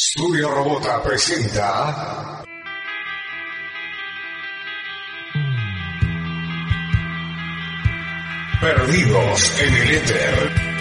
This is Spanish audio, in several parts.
Studio Robota presenta Perdidos en el Éter.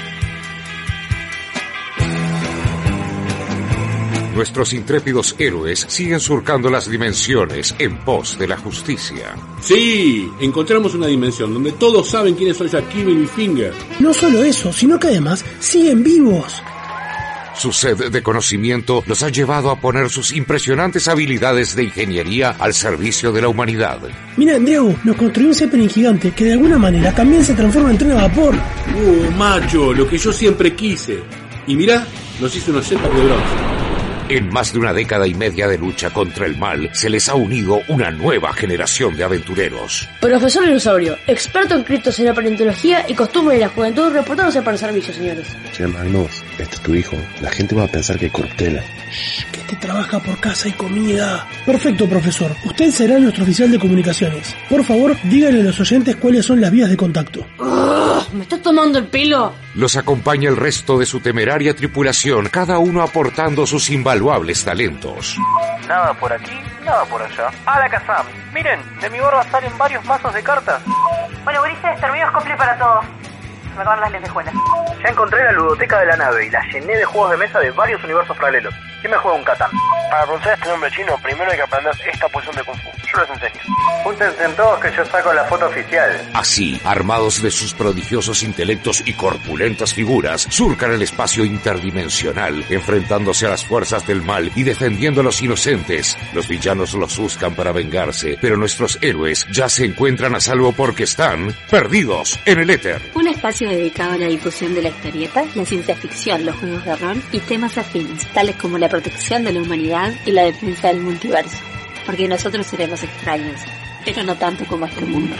Nuestros intrépidos héroes siguen surcando las dimensiones en pos de la justicia. Sí, encontramos una dimensión donde todos saben quiénes son Shaquille y Finger. No solo eso, sino que además siguen vivos. Su sed de conocimiento los ha llevado a poner sus impresionantes habilidades de ingeniería al servicio de la humanidad. Mira, Diego, nos construyó un Zeppelin gigante que de alguna manera también se transforma en tren a vapor. Macho, lo que yo siempre quise. Y mirá, nos hizo unos jetpacks de bronce. En más de una década y media de lucha contra el mal, se les ha unido una nueva generación de aventureros. Profesor Dinosaurio, experto en criptos, paleontología y costumbres de la juventud, reportándose para el servicio, señores. Che, Magnus, este es tu hijo. La gente va a pensar que hay corruptela. Que te trabaja por casa y comida. Perfecto, profesor. Usted será nuestro oficial de comunicaciones. Por favor, díganle a los oyentes cuáles son las vías de contacto. ¿Me estás tomando el pelo? Los acompaña el resto de su temeraria tripulación, cada uno aportando sus invaluables talentos. Nada por aquí, nada por allá. ¡Hala, Kazam! Miren, de mi barba salen varios mazos de cartas. Bueno, Ulises, terminó cumple para todos. Me acaban las lentejuelas. Ya encontré la ludoteca de la nave y la llené de juegos de mesa de varios universos paralelos. ¿Quién me juega un Catán? Para pronunciar este nombre chino, primero hay que aprender esta posición de Kung Fu. Yo les enseño. Júntense en todos que yo saco la foto oficial. Así, armados de sus prodigiosos intelectos y corpulentas figuras, surcan el espacio interdimensional, enfrentándose a las fuerzas del mal y defendiendo a los inocentes. Los villanos los buscan para vengarse, pero nuestros héroes ya se encuentran a salvo porque están perdidos en el éter. Un espacio dedicado a la difusión de la historieta, la ciencia ficción, los juegos de rol y temas afines, tales como la protección de la humanidad y la defensa del multiverso. Porque nosotros seremos extraños, pero no tanto como este mundo.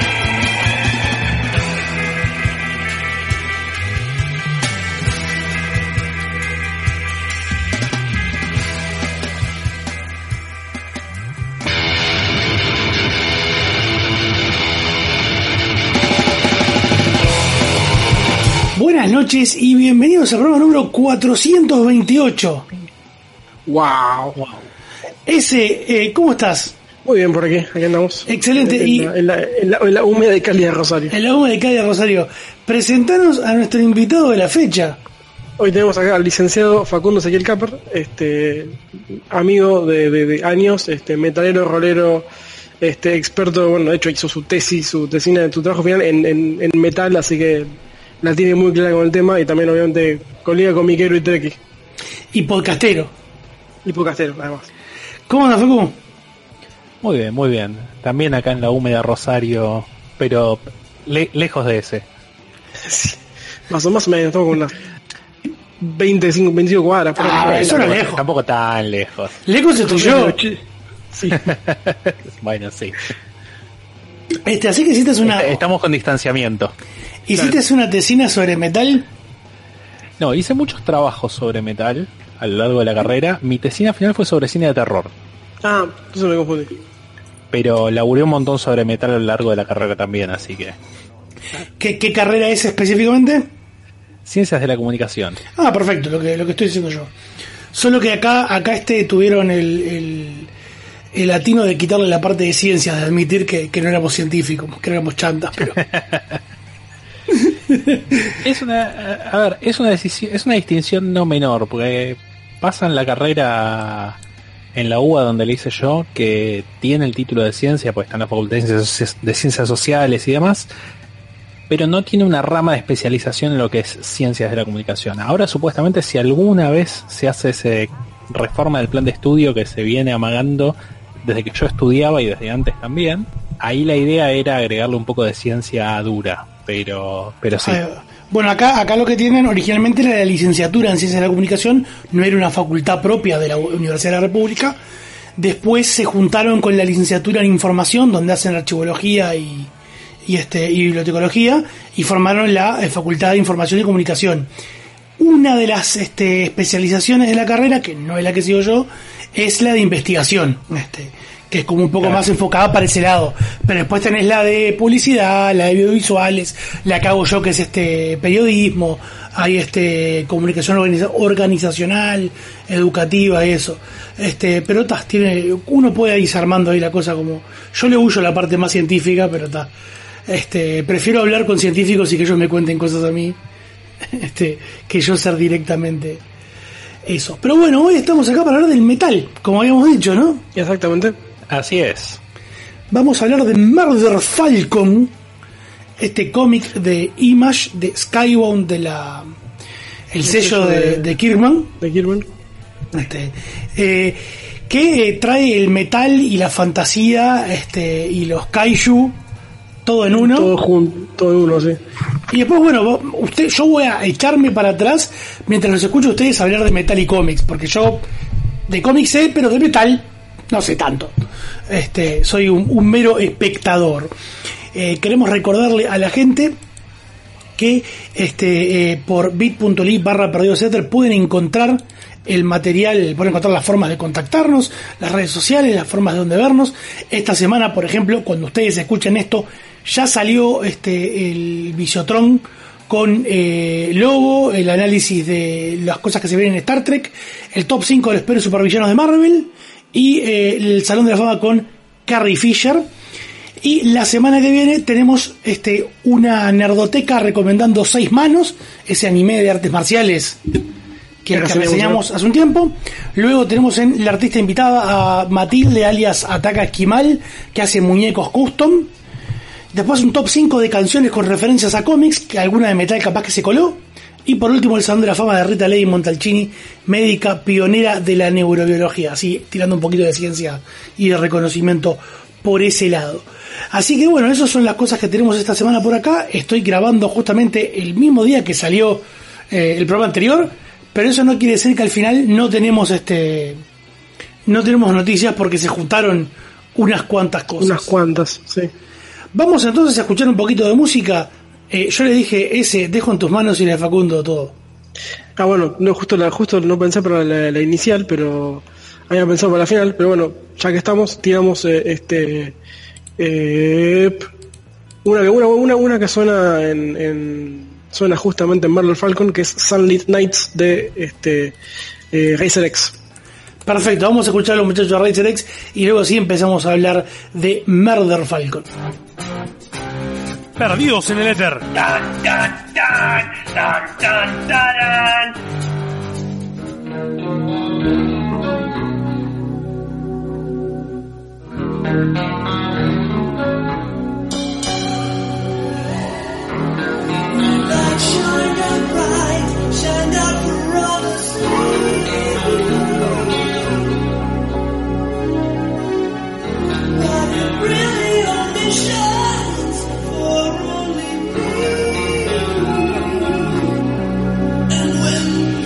Buenas noches y bienvenidos al programa número 428. ¡Wow! ¿Cómo estás? Muy bien, por aquí andamos. Excelente. En la húmeda de Cali de Rosario. En la húmeda de Cali de Rosario. Presentanos a nuestro invitado de la fecha. Hoy tenemos acá al licenciado Facundo Ezequiel Capper, amigo de años, metalero, rolero, experto, bueno, de hecho hizo su tesina, su trabajo final en metal, así que la tiene muy clara con el tema, y también obviamente colega comiquero y treki. Y podcastero. Además. ¿Cómo andas, Facu? Muy bien. También acá en la húmeda Rosario, pero lejos de ese. Sí. Más o menos, estamos con unas 25 cuadras. Eso no es lejos. Tampoco tan lejos. Lejos estoy yo. Sí. Bueno, sí. Así que hiciste una... Estamos con distanciamiento. ¿Hiciste una tesina sobre metal? No, hice muchos trabajos sobre metal a lo largo de la carrera. Mi tesina final fue sobre cine de terror. Entonces me confundí. Pero laburé un montón sobre metal a lo largo de la carrera también, así que... ¿Qué carrera es específicamente? Ciencias de la comunicación. Perfecto, lo que estoy diciendo yo. Solo que acá tuvieron el atino de quitarle la parte de ciencias, de admitir que no éramos científicos, que no éramos chantas, pero... Es una distinción no menor, porque pasan la carrera en la UBA donde le hice yo, que tiene el título de ciencia, pues está en la Facultad de Ciencias Sociales y demás, pero no tiene una rama de especialización en lo que es ciencias de la comunicación. Ahora, supuestamente, si alguna vez se hace esa reforma del plan de estudio que se viene amagando desde que yo estudiaba y desde antes también, ahí la idea era agregarle un poco de ciencia dura, pero sí. Bueno, acá lo que tienen originalmente era la licenciatura en Ciencias de la Comunicación, no era una facultad propia de la Universidad de la República. Después se juntaron con la licenciatura en Información, donde hacen archivología y bibliotecología, y formaron la Facultad de Información y Comunicación. Una de las especializaciones de la carrera, que no es la que sigo yo, es la de investigación, que es como un poco más enfocada para ese lado. Pero después tenés la de publicidad, la de audiovisuales, la que hago yo, que es periodismo, hay comunicación organizacional, educativa, eso. Pero uno puede irse armando ahí la cosa como... Yo le huyo la parte más científica, pero prefiero hablar con científicos y que ellos me cuenten cosas a mí, que yo ser directamente eso. Pero bueno, hoy estamos acá para hablar del metal, como habíamos dicho, ¿no? Exactamente. Así es. Vamos a hablar de Murder Falcon, este cómic de Image, de Skybound, el sello de Kirkman. De Kirkman. Que trae el metal y la fantasía, y los kaiju, todo en uno. Todo junto, todo en uno, sí. Y después, bueno, yo voy a echarme para atrás mientras los escucho a ustedes hablar de metal y cómics, porque yo de cómics sé, pero de metal no sé tanto. Soy un mero espectador. Queremos recordarle a la gente que por bit.ly/perdidosether pueden encontrar el material, pueden encontrar las formas de contactarnos, las redes sociales, las formas de donde vernos. Esta semana, por ejemplo, cuando ustedes escuchen esto, ya salió el Visiotron con logo, el análisis de las cosas que se ven en Star Trek, el top 5 de los peores supervillanos de Marvel y el Salón de la Fama con Carrie Fisher. Y la semana que viene tenemos una nerdoteca recomendando 6 manos, ese anime de artes marciales que reseñamos hace un tiempo. Luego tenemos la artista invitada a Matilde, alias Ataka Esquimal, que hace muñecos custom. Después un top 5 de canciones con referencias a cómics, que alguna de metal capaz que se coló. Y por último el Salón de la Fama de Rita Lady Montalcini, médica pionera de la neurobiología, así tirando un poquito de ciencia y de reconocimiento por ese lado. Así que bueno, esas son las cosas que tenemos esta semana por acá. Estoy grabando justamente el mismo día que salió el programa anterior, pero eso no quiere decir que al final no tenemos noticias, porque se juntaron unas cuantas cosas. Unas cuantas, sí. Vamos entonces a escuchar un poquito de música. Yo le dije, dejo en tus manos y le Facundo todo. Bueno, no, justo no pensé para la inicial, pero había pensado para la final. Pero bueno, ya que estamos, tiramos una que suena suena justamente en Murder Falcon, que es Sunlit Nights de Racer X. Perfecto, vamos a escuchar a los muchachos de Racer X y luego sí empezamos a hablar de Murder Falcon. Perdidos en el éter. Shine up bright, shine up for all to see. But it really only shines for only me. And when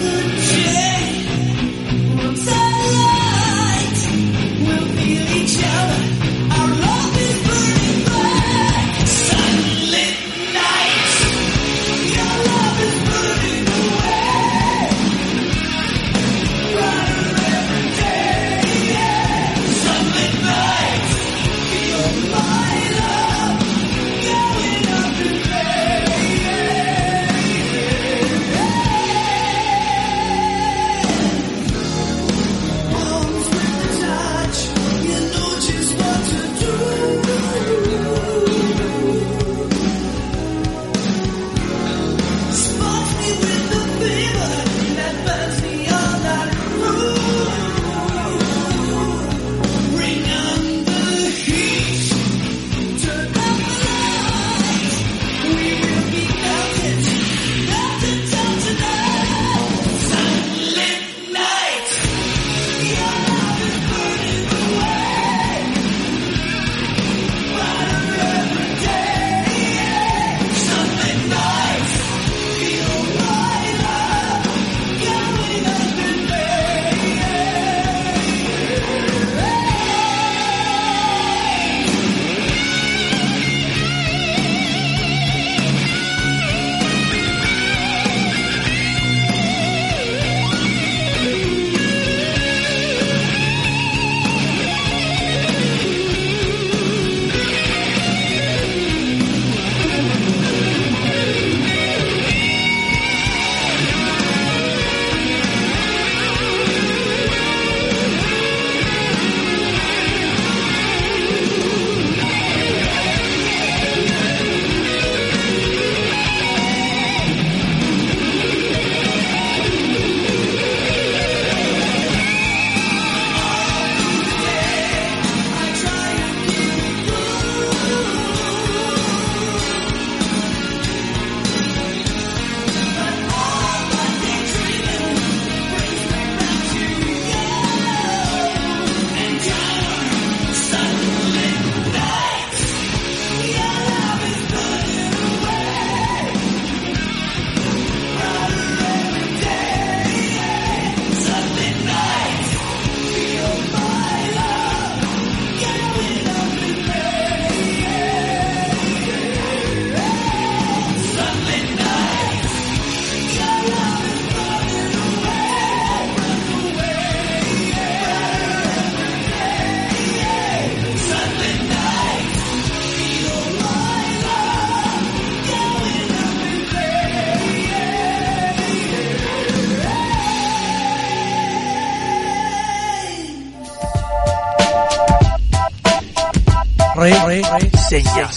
Reseñas.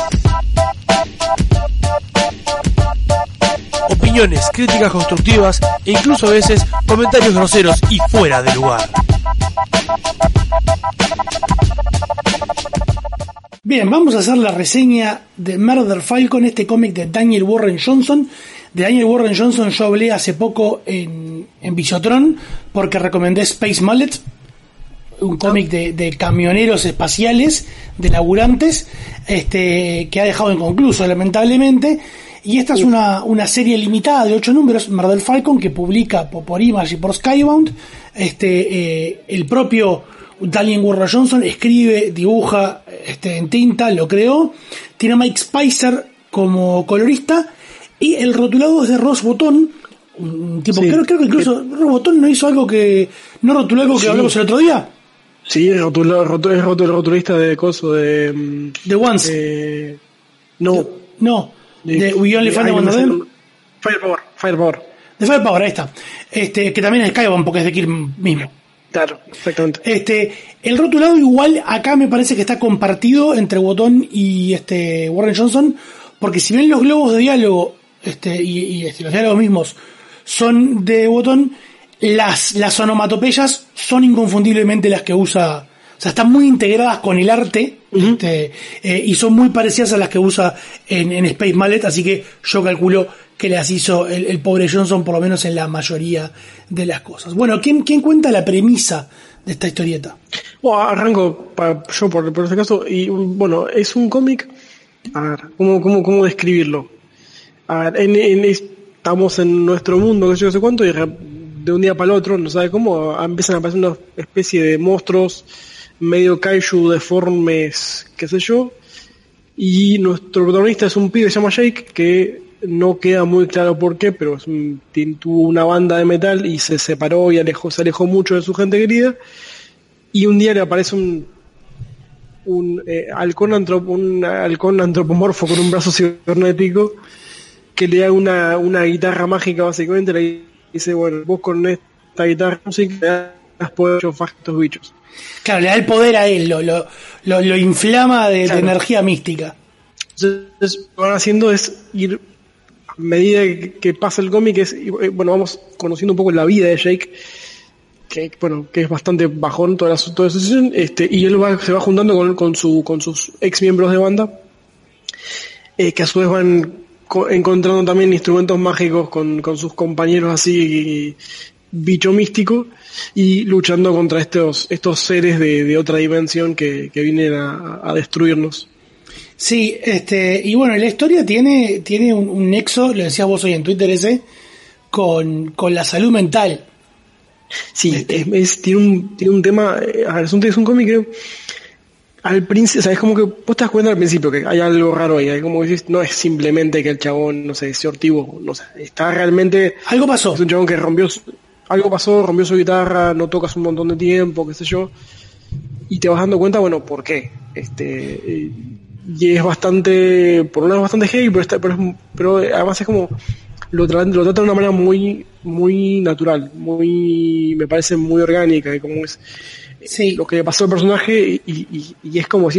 Opiniones, críticas constructivas e incluso a veces comentarios groseros y fuera de lugar. Bien, vamos a hacer la reseña de Murder Falcon, este cómic de Daniel Warren Johnson. De Daniel Warren Johnson yo hablé hace poco en Visiotron porque recomendé Space Mullet, un cómic de camioneros espaciales, de laburantes, que ha dejado inconcluso lamentablemente. Y esta es una serie limitada de 8 números, Murder Falcon, que publica por Image y por Skybound. El propio Daniel Warren Johnson escribe, dibuja en tinta, lo creó. Tiene a Mike Spicer como colorista. Y el rotulado es de Ross Botton, un tipo, sí, creo que incluso Ross Botton no hizo algo que, no rotuló algo que hablamos el otro día. Sí, es el rotulista de coso de Once. No. De We Only Find One of Them. Firepower. De Firepower, ahí está. Que también es Skybound porque es de Kirby mismo. Claro, exactamente. El rotulado igual acá me parece que está compartido entre Botton y Warren Johnson, porque si bien los globos de diálogo y los diálogos mismos son de Botton, las onomatopeyas son inconfundiblemente las que usa, o sea, están muy integradas con el arte, y son muy parecidas a las que usa en Space Mullet, así que yo calculo que las hizo el pobre Johnson, por lo menos en la mayoría de las cosas. Bueno, ¿quién cuenta la premisa de esta historieta? Bueno, arranco yo por este caso, y bueno, es un cómic. A ver, ¿cómo describirlo? A ver, estamos en nuestro mundo, que yo no sé cuánto, y de un día para el otro, no sabe cómo, empiezan a aparecer una especie de monstruos medio kaiju deformes, qué sé yo, y nuestro protagonista es un pibe que se llama Jake, que no queda muy claro por qué, pero tuvo una banda de metal y se separó y se alejó mucho de su gente querida, y un día le aparece un halcón antropomorfo con un brazo cibernético que le da una guitarra mágica, básicamente le dice, bueno, vos con esta guitarra música le das poder a estos bichos. Claro, le da el poder a él, lo inflama de energía mística. Entonces lo que van haciendo es ir, a medida que pasa el cómic, vamos conociendo un poco la vida de Jake, que es bastante bajón toda su situación, y él se va juntando con sus ex miembros de banda, que a su vez van encontrando también instrumentos mágicos con sus compañeros así, bicho místico, y luchando contra estos seres de otra dimensión que vienen a destruirnos. Sí, y bueno, la historia tiene un nexo, lo decías vos hoy en Twitter con la salud mental. Sí, tiene un tema, es un cómic que al principio, o sea, es como que vos te das cuenta al principio que hay algo raro ahí, como que decís, no es simplemente que el chabón, no sé, es sortivo, no sé, está realmente... Algo pasó. Es un chabón que rompió su guitarra, no tocas un montón de tiempo, qué sé yo, y te vas dando cuenta, bueno, ¿por qué? Y es bastante, por un lado bastante heavy, pero además es como... Lo trata de una manera muy muy natural, me parece muy orgánica, y como es lo que le pasó al personaje, y es como si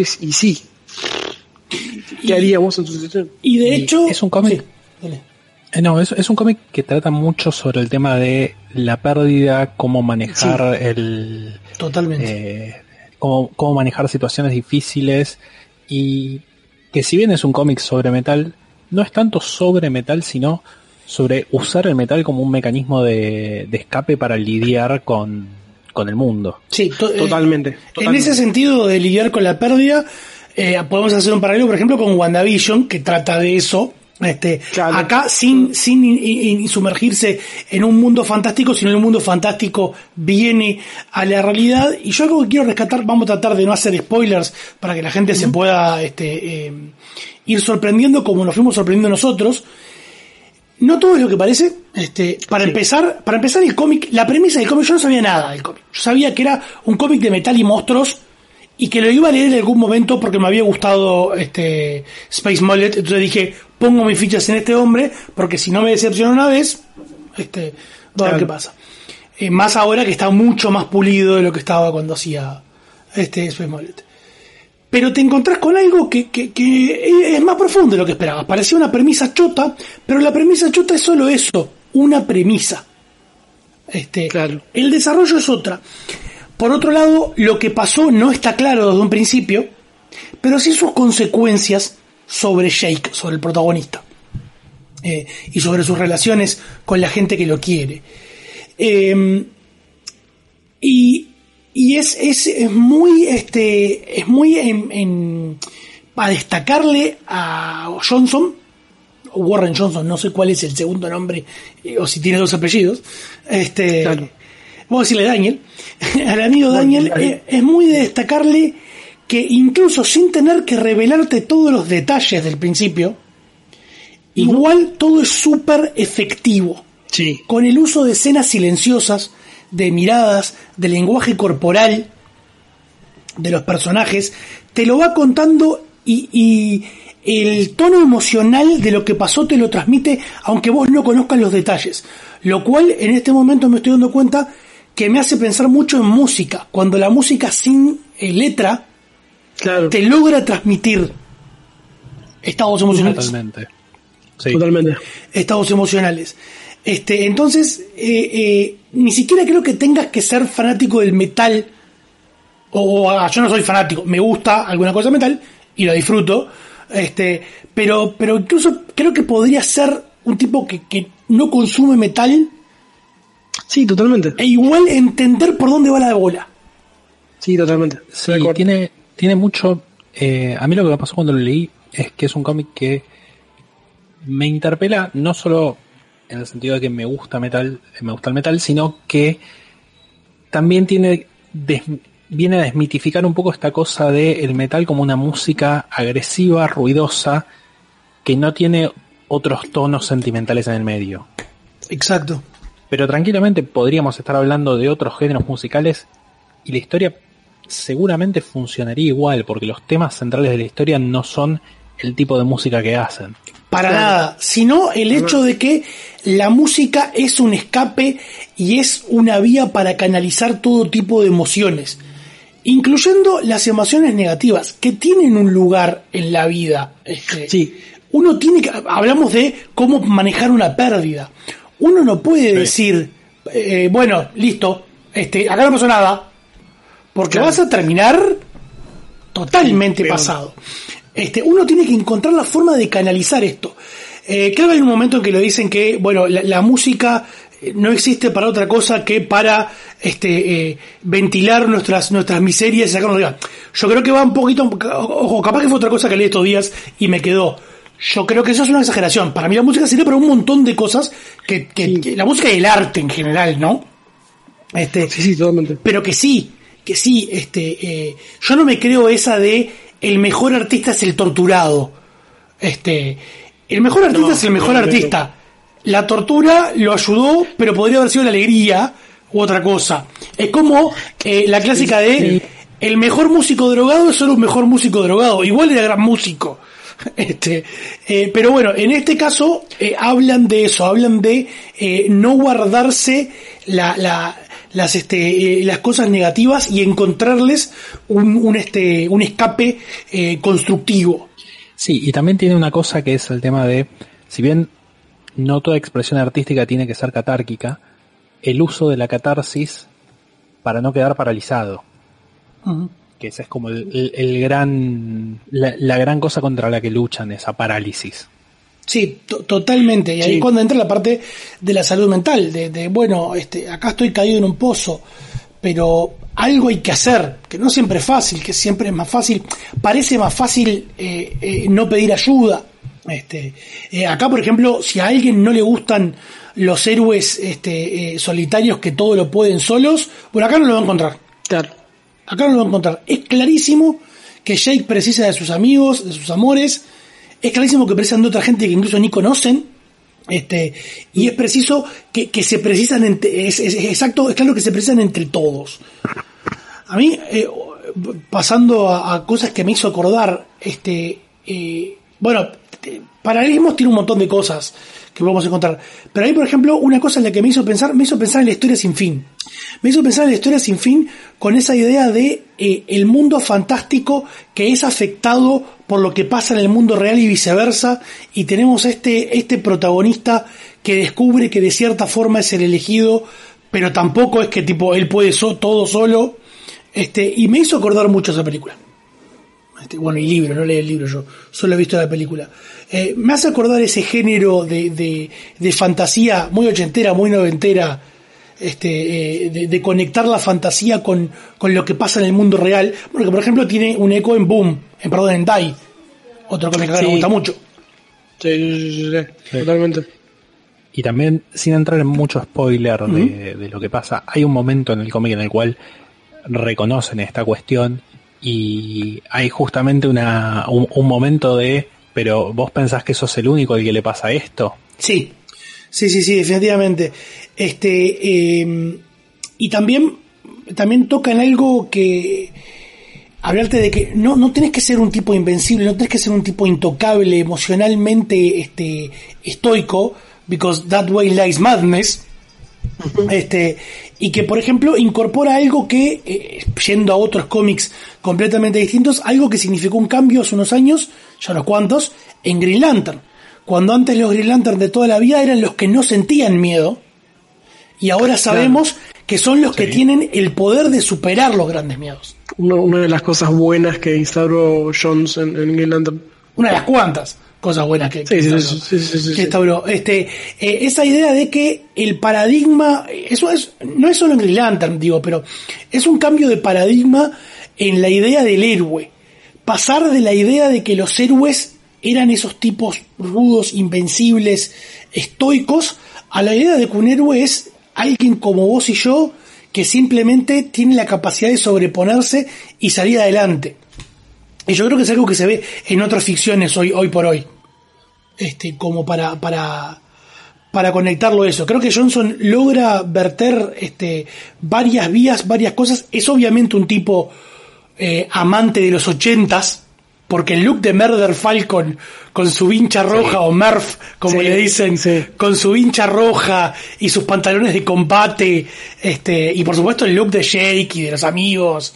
¿qué haríamos en su situación? Y de hecho es un cómic. Sí, es un cómic que trata mucho sobre el tema de la pérdida, cómo manejar totalmente. Cómo manejar situaciones difíciles, y que si bien es un cómic sobre metal, no es tanto sobre metal, sino sobre usar el metal como un mecanismo de escape para lidiar con el mundo. Sí, totalmente. En ese sentido de lidiar con la pérdida, podemos hacer un paralelo, por ejemplo, con WandaVision, que trata de eso. Claro. Acá sin sumergirse en un mundo fantástico, sino en un mundo fantástico viene a la realidad. Y yo algo que quiero rescatar, vamos a tratar de no hacer spoilers para que la gente se pueda ir sorprendiendo como nos fuimos sorprendiendo nosotros. No todo es lo que parece. Para empezar el cómic, la premisa del cómic, yo no sabía nada del cómic. Yo sabía que era un cómic de metal y monstruos, y que lo iba a leer en algún momento porque me había gustado Space Mullet. Entonces dije, pongo mis fichas en este hombre, porque si no me decepciona una vez, voy a ver qué pasa. Más ahora que está mucho más pulido de lo que estaba cuando hacía Space Mullet. pero te encontrás con algo que es más profundo de lo que esperabas. Parecía una premisa chota, pero la premisa chota es solo eso, una premisa. Claro. El desarrollo es otra. Por otro lado, lo que pasó no está claro desde un principio, pero sí sus consecuencias sobre Jake, sobre el protagonista, y sobre sus relaciones con la gente que lo quiere. Y es muy para destacarle a Johnson, Warren Johnson, no sé cuál es el segundo nombre, o si tiene dos apellidos, Claro. vamos a decirle Daniel, al amigo Daniel, es muy de destacarle que incluso sin tener que revelarte todos los detalles del principio, igual todo es súper efectivo, Sí. con el uso de escenas silenciosas, de miradas, de lenguaje corporal de los personajes, te lo va contando y el tono emocional de lo que pasó te lo transmite aunque vos no conozcas los detalles, lo cual en este momento me estoy dando cuenta que me hace pensar mucho en música, cuando la música sin letra Claro. te logra transmitir estados emocionales. Totalmente. Sí. Totalmente. Estados emocionales. Entonces, ni siquiera creo que tengas que ser fanático del metal, yo no soy fanático, me gusta alguna cosa de metal y lo disfruto, pero incluso creo que podría ser un tipo que no consume metal. Sí, totalmente. E igual entender por dónde va la bola. Sí, totalmente. Sí, tiene mucho. A mí lo que me pasó cuando lo leí es que es un cómic que me interpela no solo en el sentido de que me gusta el metal, sino que también viene a desmitificar un poco esta cosa de el metal como una música agresiva, ruidosa, que no tiene otros tonos sentimentales en el medio. Exacto. Pero tranquilamente podríamos estar hablando de otros géneros musicales y la historia seguramente funcionaría igual, porque los temas centrales de la historia no son el tipo de música que hacen. Para nada, sino el hecho de que la música es un escape y es una vía para canalizar todo tipo de emociones, incluyendo las emociones negativas, que tienen un lugar en la vida. Sí. Uno tiene que, hablamos de cómo manejar una pérdida. Uno no puede decir, bueno, listo, acá no pasó nada, porque vas a terminar totalmente pasado. Uno tiene que encontrar la forma de canalizar esto. Creo que hay un momento en que lo dicen que, bueno, la música no existe para otra cosa que para ventilar nuestras miserias y sacarnos de acá. Yo creo que va un poquito, ojo, capaz que fue otra cosa que leí estos días y me quedó. Yo creo que eso es una exageración. Para mí la música sirve para un montón de cosas que la música y el arte en general, ¿no? Sí, totalmente. Pero que sí, yo no me creo esa de el mejor artista es el torturado. El mejor artista es el mejor artista. La tortura lo ayudó, pero podría haber sido la alegría u otra cosa. Es como la clásica de el mejor músico drogado es solo un mejor músico drogado. Igual era gran músico. Pero bueno, en este caso hablan de eso, hablan de no guardarse las cosas negativas y encontrarles un escape constructivo. Sí, y también tiene una cosa que es el tema de, si bien no toda expresión artística tiene que ser catárquica, el uso de la catarsis para no quedar paralizado. Uh-huh. Que esa es como la gran cosa contra la que luchan, esa parálisis. Sí, totalmente. Y ahí cuando entra la parte de la salud mental, de bueno, acá estoy caído en un pozo, pero algo hay que hacer, que no siempre es fácil, que siempre es más fácil, parece más fácil no pedir ayuda. Acá, por ejemplo, si a alguien no le gustan los héroes solitarios que todo lo pueden solos, bueno, acá no lo va a encontrar. Claro. Acá no lo va a encontrar. Es clarísimo que Jake precisa de sus amigos, de sus amores. Es clarísimo que precisan de otra gente que incluso ni conocen. Y es preciso que se precisan es claro que se precisan entre todos. A mí, pasando a cosas que me hizo acordar, bueno, paralelismos tiene un montón de cosas que podemos encontrar. Pero ahí, por ejemplo, una cosa en la que me hizo pensar en la historia sin fin. Me hizo pensar en la historia sin fin con esa idea de el mundo fantástico que es afectado por lo que pasa en el mundo real y viceversa, y tenemos este protagonista que descubre que de cierta forma es el elegido, pero tampoco es que tipo él puede todo solo, y me hizo acordar mucho esa película. Bueno, y libro, no leí el libro, yo solo he visto la película. Me hace acordar ese género de fantasía muy ochentera, muy noventera, de conectar la fantasía con lo que pasa en el mundo real, porque por ejemplo tiene un eco en Boom, en Die, otro cómic que me gusta mucho. Sí, totalmente. Y también, sin entrar en mucho spoiler de lo que pasa, hay un momento en el cómic en el cual reconocen esta cuestión y hay justamente un momento de, pero vos pensás que sos el único al que le pasa esto. Sí, definitivamente. Y también toca en algo que hablarte de que no tenés que ser un tipo invencible, no tenés que ser un tipo intocable, emocionalmente estoico, because that way lies madness. Y que por ejemplo incorpora algo que, yendo a otros cómics completamente distintos, algo que significó un cambio hace unos años, ya unos cuantos, en Green Lantern. Cuando antes los Green Lantern de toda la vida eran los que no sentían miedo, y ahora sabemos que son los que tienen el poder de superar los grandes miedos. Una de las cosas buenas que instauró Jones en Green Lantern. Una de las cuantas cosas buenas que instauró. Esa idea de que el paradigma, no es solo en Green Lantern, pero es un cambio de paradigma en la idea del héroe. Pasar de la idea de que los héroes eran esos tipos rudos, invencibles, estoicos, a la idea de que un héroe es alguien como vos y yo, que simplemente tiene la capacidad de sobreponerse y salir adelante. Y yo creo que es algo que se ve en otras ficciones hoy por hoy. Como para conectarlo eso. Creo que Johnson logra verter varias vías, varias cosas. Es obviamente un tipo amante de los 80s, porque el look de Murder Falcon con su vincha roja, o Murph, como le dicen, con su vincha roja y sus pantalones de combate, y por supuesto el look de Jake y de los amigos,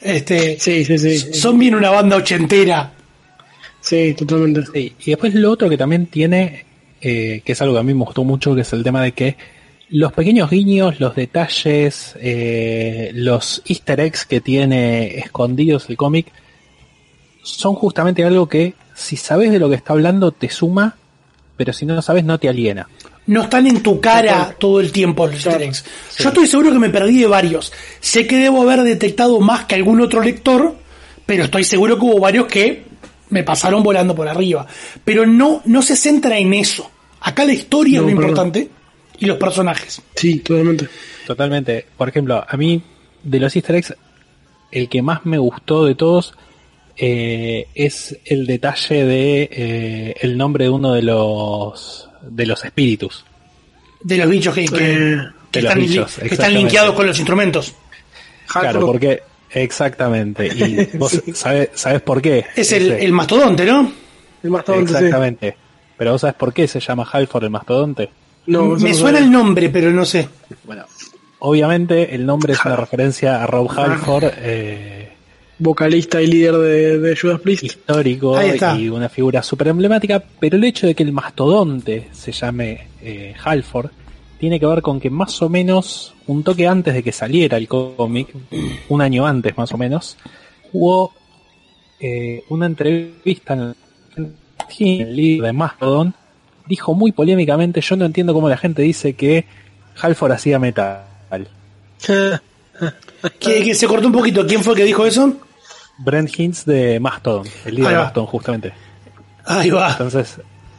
son bien una banda ochentera. Sí, totalmente. Sí. Y después lo otro que también tiene, que es algo que a mí me gustó mucho, que es el tema de que los pequeños guiños, los detalles, los easter eggs que tiene escondidos el cómic, son justamente algo que, si sabes de lo que está hablando, te suma, pero si no sabes, no te aliena. No están en tu cara todo el tiempo los easter eggs. Sí. Yo estoy seguro que me perdí de varios. Sé que debo haber detectado más que algún otro lector, pero estoy seguro que hubo varios que me pasaron volando por arriba. Pero no se centra en eso. Acá la historia es lo importante y los personajes. Sí, totalmente. Totalmente. Por ejemplo, a mí, de los easter eggs, el que más me gustó de todos es el detalle de el nombre de uno de los espíritus. De los bichos que están linkeados con los instrumentos. Claro, porque exactamente. Y vos sabés por qué. Es el mastodonte, ¿no? El mastodonte. Exactamente. Sí. Pero vos sabés por qué se llama Halford el mastodonte. No, me suena el nombre, pero no sé. Bueno, obviamente el nombre es una referencia a Rob Halford, vocalista y líder de Judas Priest, histórico y una figura súper emblemática, pero el hecho de que el mastodonte se llame Halford tiene que ver con que más o menos un toque antes de que saliera el cómic, un año antes más o menos, hubo una entrevista en el líder de Mastodon, dijo muy polémicamente: yo no entiendo cómo la gente dice que Halford hacía metal. que se cortó un poquito. ¿Quién fue que dijo eso? Brent Hinds de Mastodon, el líder de Mastodon, justamente. Ahí va. Entonces,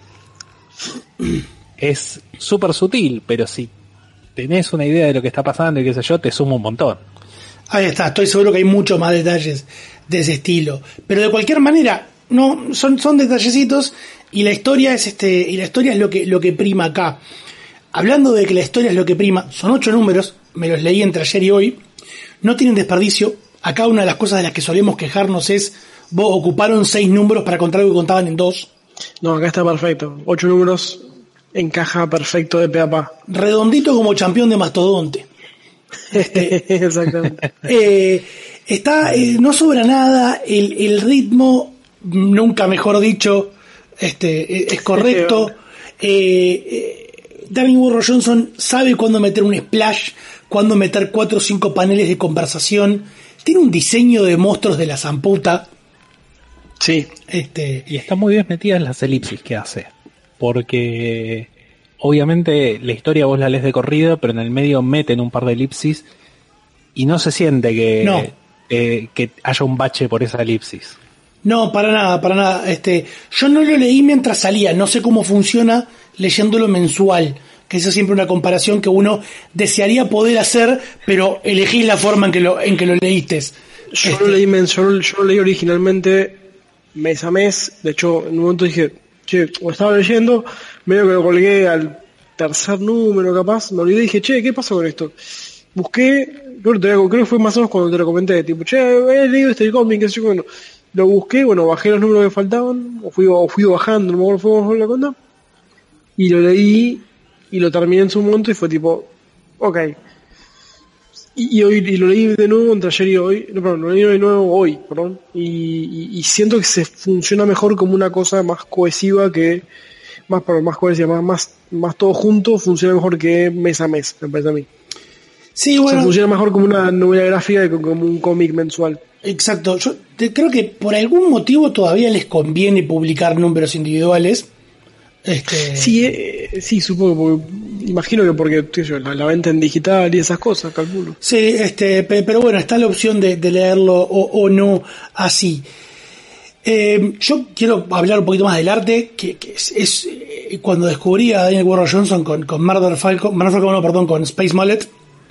es súper sutil, pero si tenés una idea de lo que está pasando y qué sé yo, te suma un montón. Ahí está, estoy seguro que hay muchos más detalles de ese estilo. Pero de cualquier manera, no son detallecitos, y la historia es lo que prima acá. Hablando de que la historia es lo que prima, son 8 números, me los leí entre ayer y hoy, no tienen desperdicio. Acá una de las cosas de las que solemos quejarnos es, ocuparon 6 números para contar algo que contaban en 2. No, acá está perfecto. 8 números, encaja perfecto de pe a pa. Redondito como campeón de mastodonte. Exactamente. No sobra nada, el ritmo, nunca mejor dicho, es correcto. Daniel Warren Johnson sabe cuándo meter un splash, cuándo meter 4 o 5 paneles de conversación. Tiene un diseño de monstruos de la zamputa. Sí. Y está muy bien metida en las elipsis que hace. Porque obviamente la historia vos la lees de corrido, pero en el medio meten un par de elipsis y no se siente que haya un bache por esa elipsis. No, para nada. Yo no lo leí mientras salía, no sé cómo funciona leyéndolo mensual, que esa es siempre una comparación que uno desearía poder hacer, pero elegís la forma en que lo leíste. Yo lo leí originalmente mes a mes. De hecho, en un momento dije, o estaba leyendo, medio que lo colgué al tercer número capaz, me olvidé y dije, ¿qué pasa con esto? Busqué, creo que fue más o menos cuando te lo comenté, tipo, he leído este cómic, que bueno, lo busqué, bajé los números que faltaban, o fui bajando, no me acuerdo cómo fue la cosa, y lo leí, y lo terminé en su momento, y fue tipo, ok. Y hoy lo leí de nuevo entre ayer y hoy, lo leí de nuevo hoy, y siento que se funciona mejor como una cosa más cohesiva que, más todo junto, funciona mejor que mes a mes, me parece a mí. Sí, bueno. Funciona mejor como una novela gráfica que como un cómic mensual. Exacto. Yo creo que por algún motivo todavía les conviene publicar números individuales. Sí, supongo, imagino que porque la venta en digital y esas cosas, calculo. Sí, pero bueno, está la opción de leerlo o no así. Yo quiero hablar un poquito más del arte, que es cuando descubrí a Daniel Warren Johnson con Murder Falcon, con Space Mullet.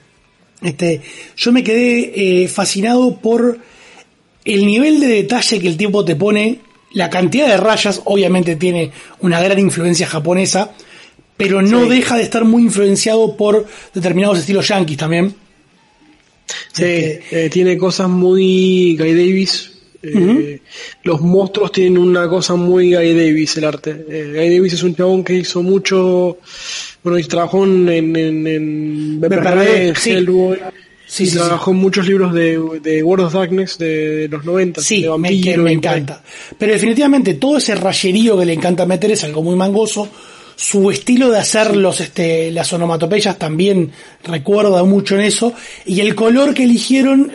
Yo me quedé fascinado por el nivel de detalle que el tipo te pone. La cantidad de rayas obviamente tiene una gran influencia japonesa, pero no deja de estar muy influenciado por determinados estilos yankees también. Sí, tiene cosas muy Guy Davis. Los monstruos tienen una cosa muy Guy Davis, el arte. Guy Davis es un chabón que hizo mucho, y trabajó en BPRD, en Hellboy. Sí, trabajó en muchos libros de World of Darkness de los 90. Sí, de vampiro, me encanta. Pero definitivamente todo ese rayerío que le encanta meter es algo muy mangoso. Su estilo de hacer las onomatopeyas también recuerda mucho en eso. Y el color que eligieron,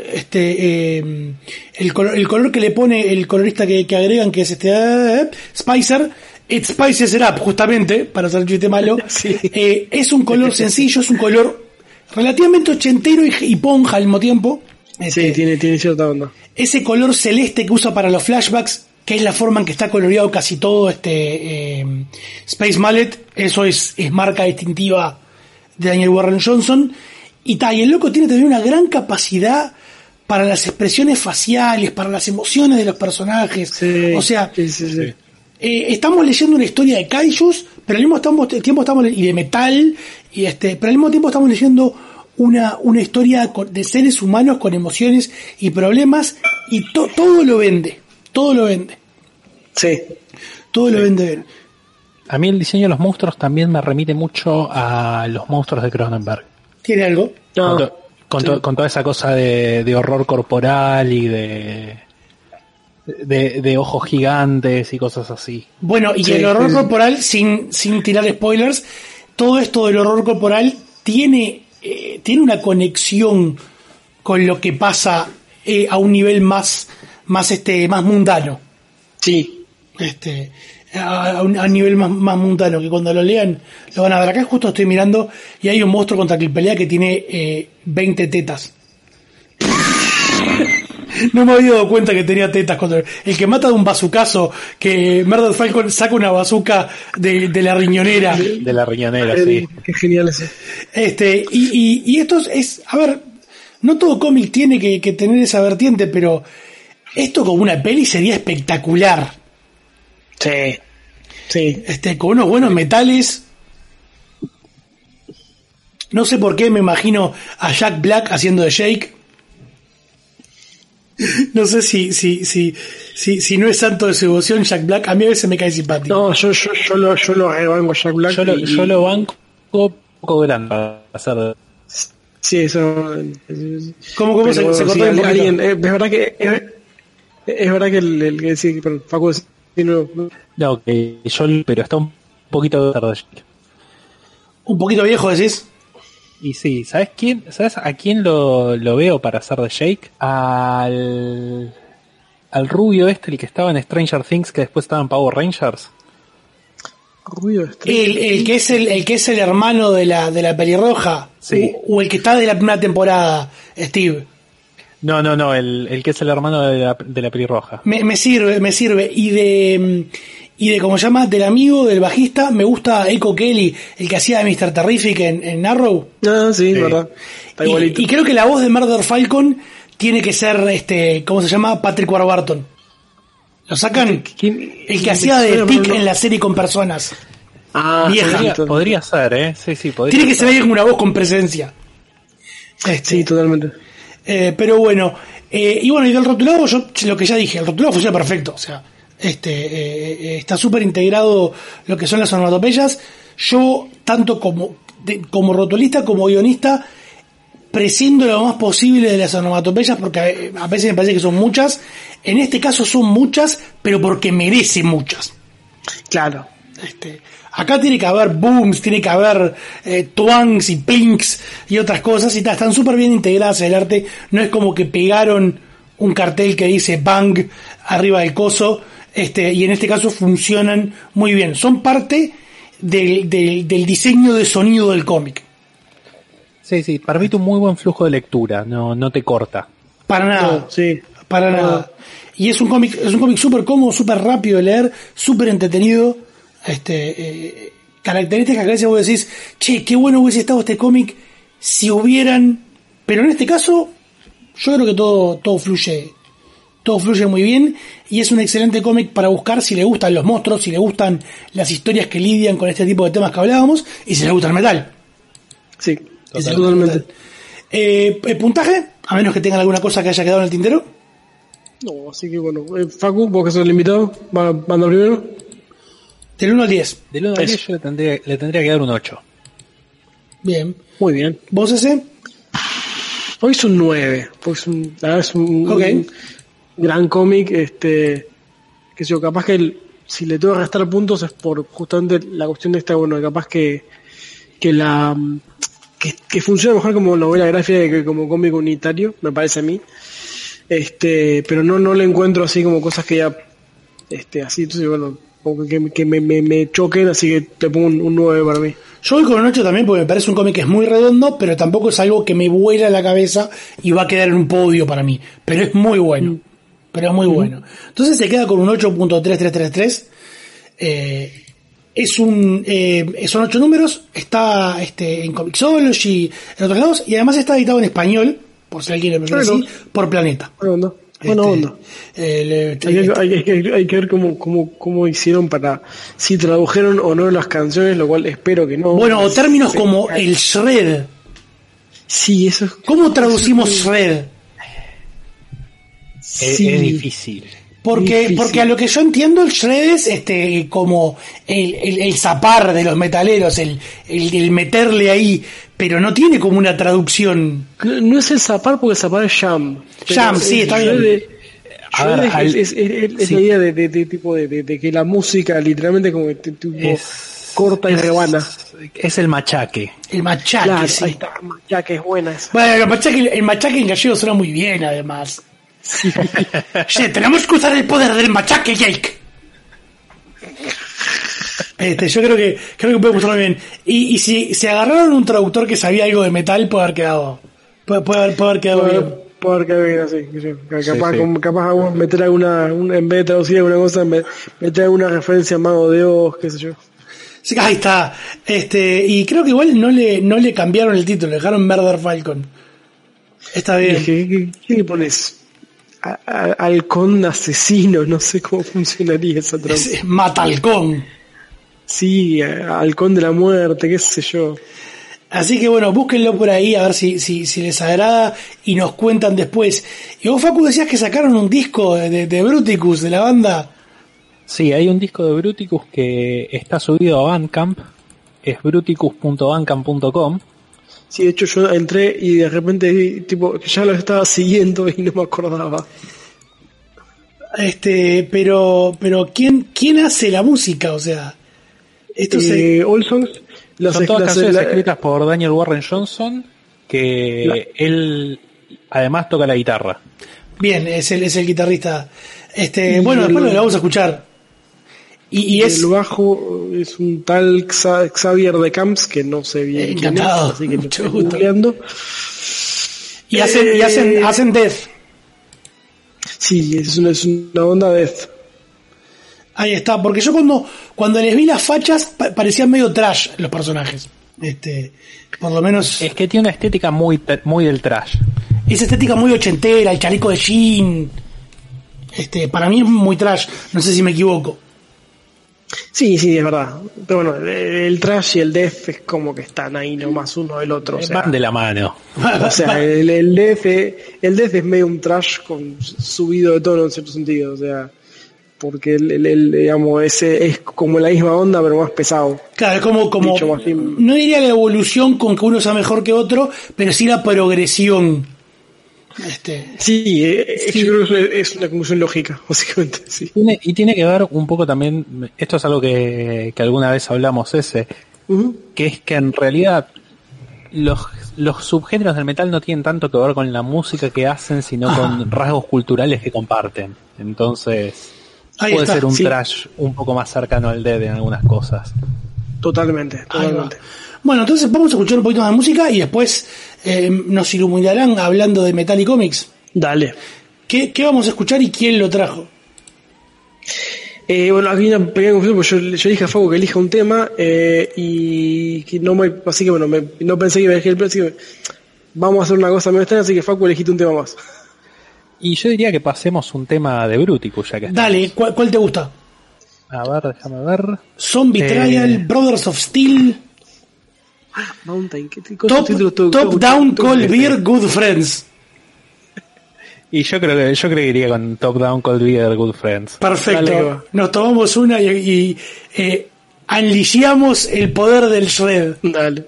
el color que le pone el colorista que agregan, que es Spicer, It Spices It Up, justamente, para hacer un chiste malo. Sí. Es un color sencillo, es un color relativamente ochentero y ponja al mismo tiempo. Sí, tiene cierta onda. Ese color celeste que usa para los flashbacks, que es la forma en que está coloreado casi todo Space Mullet, eso es marca distintiva de Daniel Warren Johnson. Y el loco tiene también una gran capacidad para las expresiones faciales, para las emociones de los personajes. Sí, o sea, sí. Estamos leyendo una historia de kaijus, pero al mismo tiempo estamos y de metal, pero al mismo tiempo estamos leyendo una historia de seres humanos con emociones y problemas, y todo lo vende. Sí. Todo lo vende bien. A mí el diseño de los monstruos también me remite mucho a los monstruos de Cronenberg. ¿Tiene algo? Con toda esa cosa de horror corporal y de ojos gigantes y cosas así. Bueno, y el horror corporal, sin tirar spoilers, todo esto del horror corporal tiene una conexión con lo que pasa a un nivel más mundano. Sí. A un nivel más mundano, que cuando lo lean lo van a ver. Acá justo estoy mirando y hay un monstruo contra el que pelea que tiene 20 tetas. No me había dado cuenta que tenía tetas. El que mata de un bazucazo, que Murder Falcon saca una bazuca de la riñonera. De la riñonera, sí. Qué genial ese. Y esto es, a ver, no todo cómic tiene que tener esa vertiente, pero esto como una peli sería espectacular. Sí. Con unos buenos metales. No sé por qué me imagino a Jack Black haciendo de Jake. No sé si no es santo de su devoción Jack Black, a mí a veces me cae simpático. No, yo lo rebanco a Jack Black. Yo lo banco un poco grande para hacer. Sí, eso. ¿Cómo se cortó un poquito? es verdad que el que decía que Facu no, que yo, pero está un poquito tarde. Un poquito viejo, decís. Y sí, ¿sabes a quién lo veo para hacer de Jake? Al rubio el que estaba en Stranger Things, que después estaba en Power Rangers. Rubio el que es el hermano de la pelirroja. Sí. O el que está de la primera temporada, Steve. No, el que es el hermano de la pelirroja. Me sirve. Y de ¿cómo se llama? Del amigo, del bajista, me gusta Echo Kelly, el que hacía de Mr. Terrific en Arrow. Ah, sí, verdad. Está igualito. Y creo que la voz de Murder Falcon tiene que ser, ¿cómo se llama? Patrick Warburton. ¿Lo sacan? El que hacía de Tick en la serie con personas. Ah, vieja. Podría ser, Sí, podría Tiene que ser alguien con una voz con presencia. Sí, totalmente. Pero bueno, y del rotulado, yo lo que ya dije, el rotulado funciona perfecto, o sea, está súper integrado lo que son las onomatopeyas. Yo, tanto como rotulista como guionista, prescindo lo más posible de las onomatopeyas, porque a veces me parece que son muchas. En este caso son muchas, pero porque merece muchas. Claro. Acá tiene que haber booms, tiene que haber twangs y plinks y otras cosas, y están súper bien integradas en el arte. No es como que pegaron un cartel que dice bang arriba del coso, y en este caso funcionan muy bien. Son parte del diseño de sonido del cómic. Sí, permite un muy buen flujo de lectura, no te corta. Para nada, para nada. Y es un cómic súper cómodo, súper rápido de leer, súper entretenido. Características que a veces vos decís, che, qué bueno hubiese estado este cómic si hubieran, pero en este caso yo creo que todo fluye muy bien, y es un excelente cómic para buscar si le gustan los monstruos, si le gustan las historias que lidian con este tipo de temas que hablábamos, y si le gusta el metal. Sí, totalmente. ¿El puntaje? A menos que tengan alguna cosa que haya quedado en el tintero. No, así que bueno, Facu, vos que sos el invitado, manda primero. Del 1 al 10. Del 1 al 10 yo le tendría que dar un 8. Bien. Muy bien. ¿Vos ese? Hoy es un 9. Pues es un gran cómic. Que yo, capaz que si le tengo que restar puntos es por justamente la cuestión de capaz que funciona mejor como novela gráfica que como cómic unitario, me parece a mí. Pero no le encuentro así como cosas que ya así, entonces bueno, como que me choquen, así que te pongo un 9 para mí. Yo voy con un 8 también porque me parece un cómic que es muy redondo, pero tampoco es algo que me vuela la cabeza y va a quedar en un podio para mí, pero es muy bueno. Bueno. Entonces se queda con un 8.3333. Son 8 números, está en Comixology, en otros lados, y además está editado en español, por si alguien lo quiere así, por Planeta. Buena onda. Hay que ver cómo hicieron para si tradujeron o no las canciones, lo cual espero que no. Bueno, o términos como el shred. Sí, eso es. ¿Cómo traducimos shred? Sí. Es difícil. Porque a lo que yo entiendo, el shred es como el zapar de los metaleros, el meterle ahí, pero no tiene como una traducción. No es el zapar, porque el zapar es jam. Jam, sí, está bien. Es la idea de que la música literalmente como que corta y rebana. Es el machaque. El machaque, claro, sí. Ahí está, machaque es buena esa. Bueno, el machaque en gallego suena muy bien, además. Sí. Sí, tenemos que usar el poder del machaque, Jake. Yo creo que puede funcionar bien. Y si se agarraron un traductor que sabía algo de metal, puede haber quedado bien. Puede haber quedado bien así. Capaz vamos a meter en vez de traducir alguna cosa, meter alguna referencia a Mago de Oz, qué sé yo. Sí, ahí está. Y creo que igual no le cambiaron el título, le dejaron Murder Falcon. Está bien. ¿Qué le pones? Halcón asesino, no sé cómo funcionaría esa traducción. Matalcón. Sí, halcón de la muerte, qué sé yo. Así que bueno, búsquenlo por ahí a ver si les agrada y nos cuentan después. Y vos, Facu, decías que sacaron un disco de Bruticus, de la banda. Sí, hay un disco de Bruticus que está subido a Bandcamp, es bruticus.bandcamp.com. Sí, de hecho yo entré y de repente vi, tipo, que ya lo estaba siguiendo y no me acordaba. Pero ¿quién hace la música? O sea, esto All Songs. Son todas canciones escritas por Daniel Warren Johnson, que él además toca la guitarra. Bien, es el guitarrista. Bueno, después lo vamos a escuchar. Y el bajo es un tal Xavier de Camps, que no sé bien quién es, así que lo estoy googleando. Y hacen death. Sí, es una onda death. Ahí está, porque yo cuando les vi las fachas parecían medio trash los personajes. Por lo menos. Es que tiene una estética muy del trash. Esa estética muy ochentera, el chaleco de jean. Para mí es muy trash, no sé si me equivoco. Sí, es verdad. Pero bueno, el trash y el death es como que están ahí nomás uno del otro. Van de la mano. O sea, el death es medio un trash con subido de tono en cierto sentido. O sea, porque digamos, ese es como la misma onda, pero más pesado. Claro, es como no diría la evolución con que uno sea mejor que otro, pero sí la progresión. Sí, yo creo que es una conclusión lógica, básicamente. Sí. Tiene que ver un poco también, esto es algo que alguna vez hablamos que es que en realidad los subgéneros del metal no tienen tanto que ver con la música que hacen, sino con rasgos culturales que comparten. Entonces puede ser un trash un poco más cercano al death en algunas cosas. Totalmente. Bueno, entonces vamos a escuchar un poquito más de música y después nos iluminarán hablando de metal y cómics. Dale. ¿Qué vamos a escuchar y quién lo trajo? Bueno, aquí hay una pequeña confusión, porque yo dije a Fago que elija un tema y que así que bueno, no pensé que iba a elegir el plan, así que vamos a hacer una cosa medio extraña, así que Fago elegiste un tema más. Y yo diría que pasemos un tema de Bruticus, ya que dale, ¿cuál te gusta? A ver, déjame ver. Zombie Trial, Brothers of Steel, Mountain, Top Down, Cold Beer, Good Friends. Y yo creo que iría con Top Down, Cold Beer, Good Friends. Perfecto. Dale, nos tomamos una y unleashamos el poder del shred. Dale.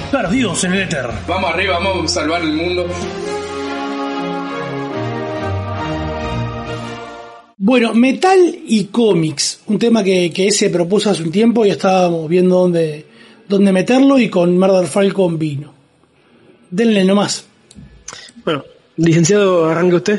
Perdidos en el éter. Vamos arriba, vamos a salvar el mundo. Bueno, metal y cómics, un tema que se propuso hace un tiempo y estábamos viendo dónde meterlo, y con Murder Falcon vino. Denle nomás. Bueno, licenciado, arranque usted.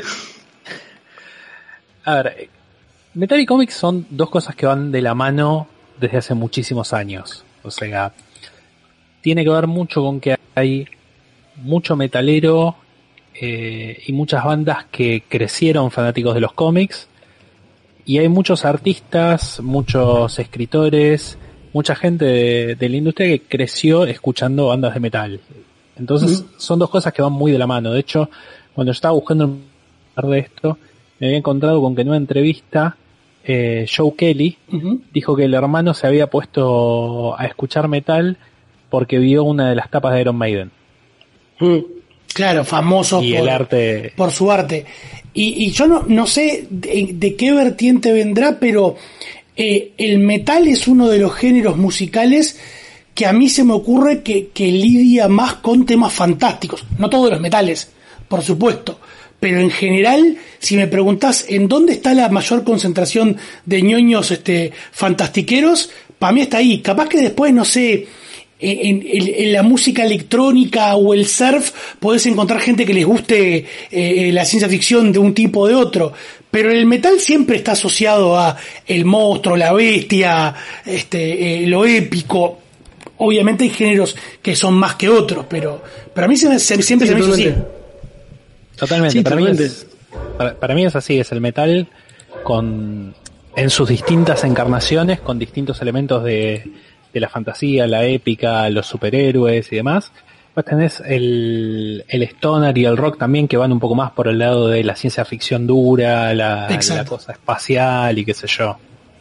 A ver, metal y cómics son dos cosas que van de la mano desde hace muchísimos años. O sea, tiene que ver mucho con que hay mucho metalero y muchas bandas que crecieron fanáticos de los cómics, y hay muchos artistas, muchos escritores, mucha gente de la industria que creció escuchando bandas de metal. Entonces son dos cosas que van muy de la mano. De hecho, cuando estaba buscando hablar de esto, me había encontrado con que en una entrevista Joe Kelly dijo que el hermano se había puesto a escuchar metal porque vio una de las tapas de Iron Maiden. Claro, famoso y el arte, por su arte. Y yo no sé de qué vertiente vendrá, pero el metal es uno de los géneros musicales que a mí se me ocurre que lidia más con temas fantásticos. No todos los metales, por supuesto, pero en general, si me preguntás en dónde está la mayor concentración de ñoños fantastiqueros, para mí está ahí. Capaz que después, no sé, en la música electrónica o el surf podés encontrar gente que les guste la ciencia ficción de un tipo o de otro, pero el metal siempre está asociado a el monstruo, la bestia, lo épico. Obviamente hay géneros que son más que otros, pero a mí siempre se me hizo así. Totalmente, Sí, para mí es así, es el metal en sus distintas encarnaciones, con distintos elementos de la fantasía, la épica, los superhéroes y demás. Pues tenés el stoner y el rock también, que van un poco más por el lado de la ciencia ficción dura, la cosa espacial y qué sé yo.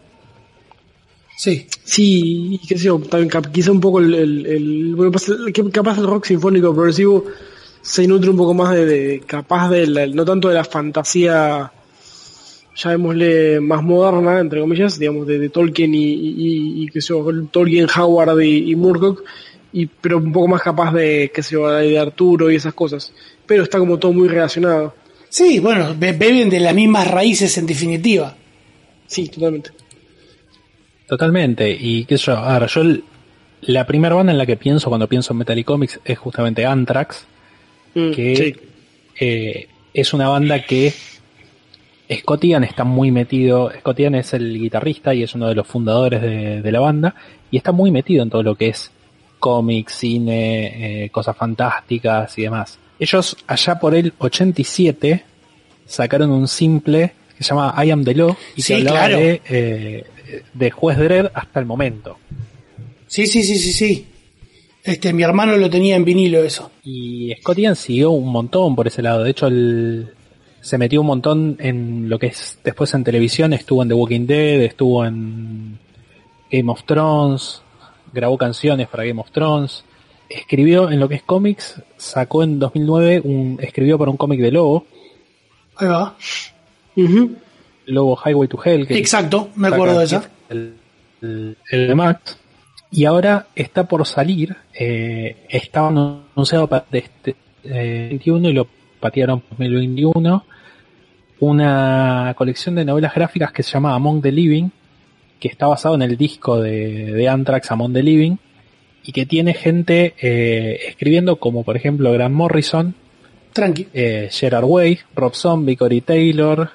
Sí, y qué sé yo, también quizá un poco bueno, capaz el rock sinfónico progresivo se nutre un poco más capaz no tanto de la fantasía, llamémosle más moderna, entre comillas, digamos, de Tolkien y qué sé yo, Tolkien, Howard y Moorcock, pero un poco más capaz de, qué sé yo, de Arturo y esas cosas. Pero está como todo muy relacionado. Sí, bueno, beben de las mismas raíces en definitiva. Sí, totalmente. Totalmente, y qué sé yo, ahora la primera banda en la que pienso cuando pienso en metal y cómics es justamente Anthrax, que es una banda que Scott Ian está muy metido. Scott Ian es el guitarrista y es uno de los fundadores de la banda, y está muy metido en todo lo que es cómics, cine, cosas fantásticas y demás. Ellos allá por el 87 sacaron un simple que se llama I Am the Law y que hablaba de Juez Dredd hasta el momento. Sí. Mi hermano lo tenía en vinilo eso. Y Scott Ian siguió un montón por ese lado. De hecho, se metió un montón en lo que es después en televisión. Estuvo en The Walking Dead, estuvo en Game of Thrones, grabó canciones para Game of Thrones, escribió en lo que es cómics, sacó en 2009 escribió para un cómic de Lobo. Ahí va. Lobo Highway to Hell. Exacto, me acuerdo de esa. El de Max. Y ahora está por salir, estaba anunciado para este 21 y lo patearon por 2021, una colección de novelas gráficas que se llama Among the Living, que está basado en el disco de Anthrax, Among the Living, y que tiene gente escribiendo como por ejemplo Grant Morrison, Gerard Way, Rob Zombie, Corey Taylor,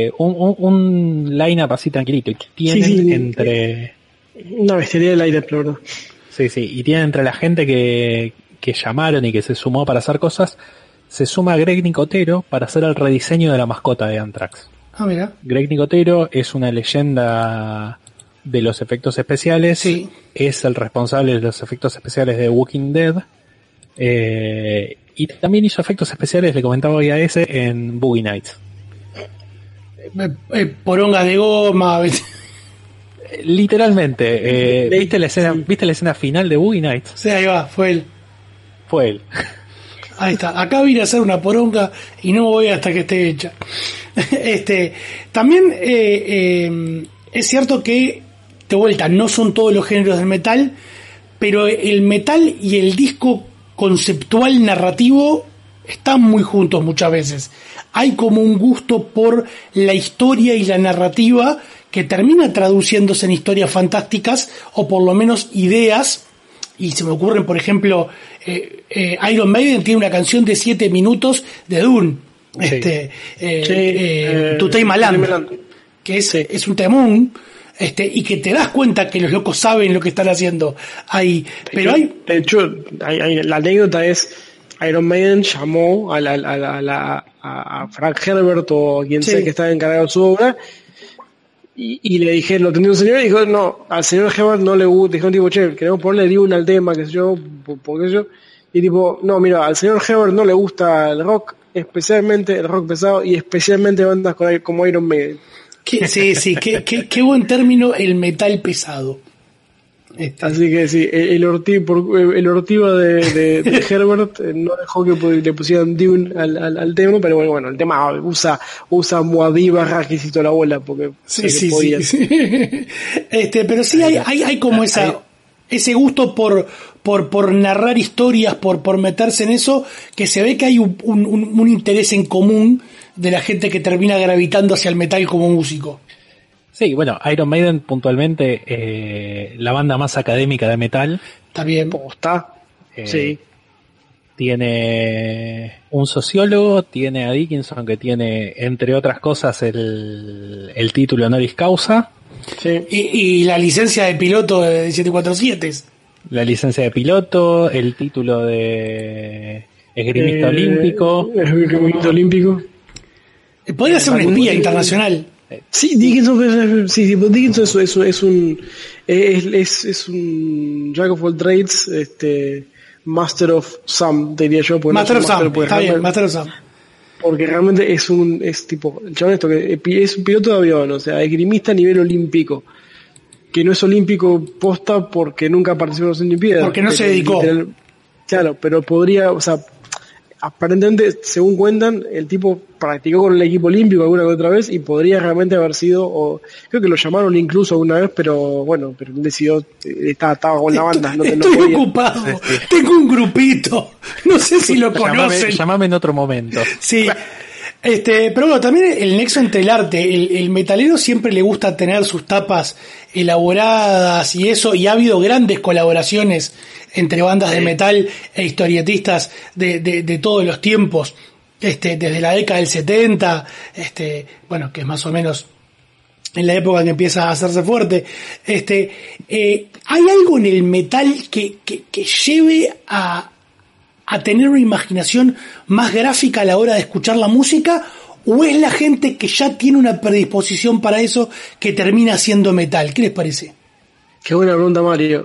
un line-up así tranquilito, y que tienen entre... Una bestialidad de line-up, la verdad. Sí, y tienen entre la gente que llamaron y que se sumó para hacer cosas, se suma Greg Nicotero para hacer el rediseño de la mascota de Anthrax. Ah, mira. Greg Nicotero es una leyenda de los efectos especiales, es el responsable de los efectos especiales de Walking Dead, y también hizo efectos especiales, le comentaba hoy a ese, en Boogie Nights. Porongas de goma. Literalmente, ¿viste la escena final de Boogie Nights? Sí, ahí va, fue él. Ahí está, acá vine a hacer una poronga y no me voy hasta que esté hecha. También es cierto que, de vuelta, no son todos los géneros del metal, pero el metal y el disco conceptual narrativo están muy juntos muchas veces. Hay como un gusto por la historia y la narrativa que termina traduciéndose en historias fantásticas o por lo menos ideas. Y se me ocurren, por ejemplo, Iron Maiden tiene una canción de 7 minutos de Dune, To Tame a Land, que es un temón, y que te das cuenta que los locos saben lo que están haciendo ahí. Pero de hecho, la anécdota es, Iron Maiden llamó a Frank Herbert o quien sea que estaba encargado de su obra, y le dije, lo tenía un señor y dijo, no, al señor Herbert no le gusta, dijeron tipo, che, queremos ponerle Dune al tema, qué sé yo, porque yo, y tipo, no, mira, al señor Herbert no le gusta el rock, especialmente el rock pesado y especialmente bandas como Iron Maiden. Qué buen término, el metal pesado. Así que sí, el ortiva de Herbert no dejó que le pusieran Dune al tema, pero bueno, el tema usa Moabí Barrakis y toda la bola, porque sí. Pero sí hay como ese gusto por narrar historias, por meterse en eso, que se ve que hay un interés en común de la gente que termina gravitando hacia el metal como músico. Sí, bueno, Iron Maiden puntualmente, la banda más académica de metal. Está bien. Sí. Tiene un sociólogo, tiene a Dickinson, que tiene, entre otras cosas, el título honoris causa. Sí. Y la licencia de piloto de 747. La licencia de piloto, el título de esgrimista olímpico. Esgrimista olímpico. Podría ser un espía internacional. Sí, Dickinson es un Jack of all trades, Master of some, diría yo. Master of some, está bien, Master of some. Porque realmente es tipo, el chabón esto que es un piloto de avión, o sea, esgrimista a nivel olímpico, que no es olímpico posta porque nunca participó en los Olimpiadas. Porque no se dedicó. Claro, pero podría, o sea, aparentemente, según cuentan, el tipo practicó con el equipo olímpico alguna que otra vez y podría realmente haber sido, o creo que lo llamaron incluso alguna vez, pero bueno, pero él decidió, estaba con la banda. Estoy ocupado, tengo un grupito, no sé si lo conocen. Llámame en otro momento. Sí. Pero bueno, también el nexo entre el arte, el metalero siempre le gusta tener sus tapas elaboradas y eso, y ha habido grandes colaboraciones entre bandas de metal e historietistas de todos los tiempos, desde la década del 70, bueno, que es más o menos en la época en que empieza a hacerse fuerte. ¿Hay algo en el metal que lleve a tener una imaginación más gráfica a la hora de escuchar la música, o es la gente que ya tiene una predisposición para eso que termina siendo metal? ¿Qué les parece? Qué buena pregunta, Mario.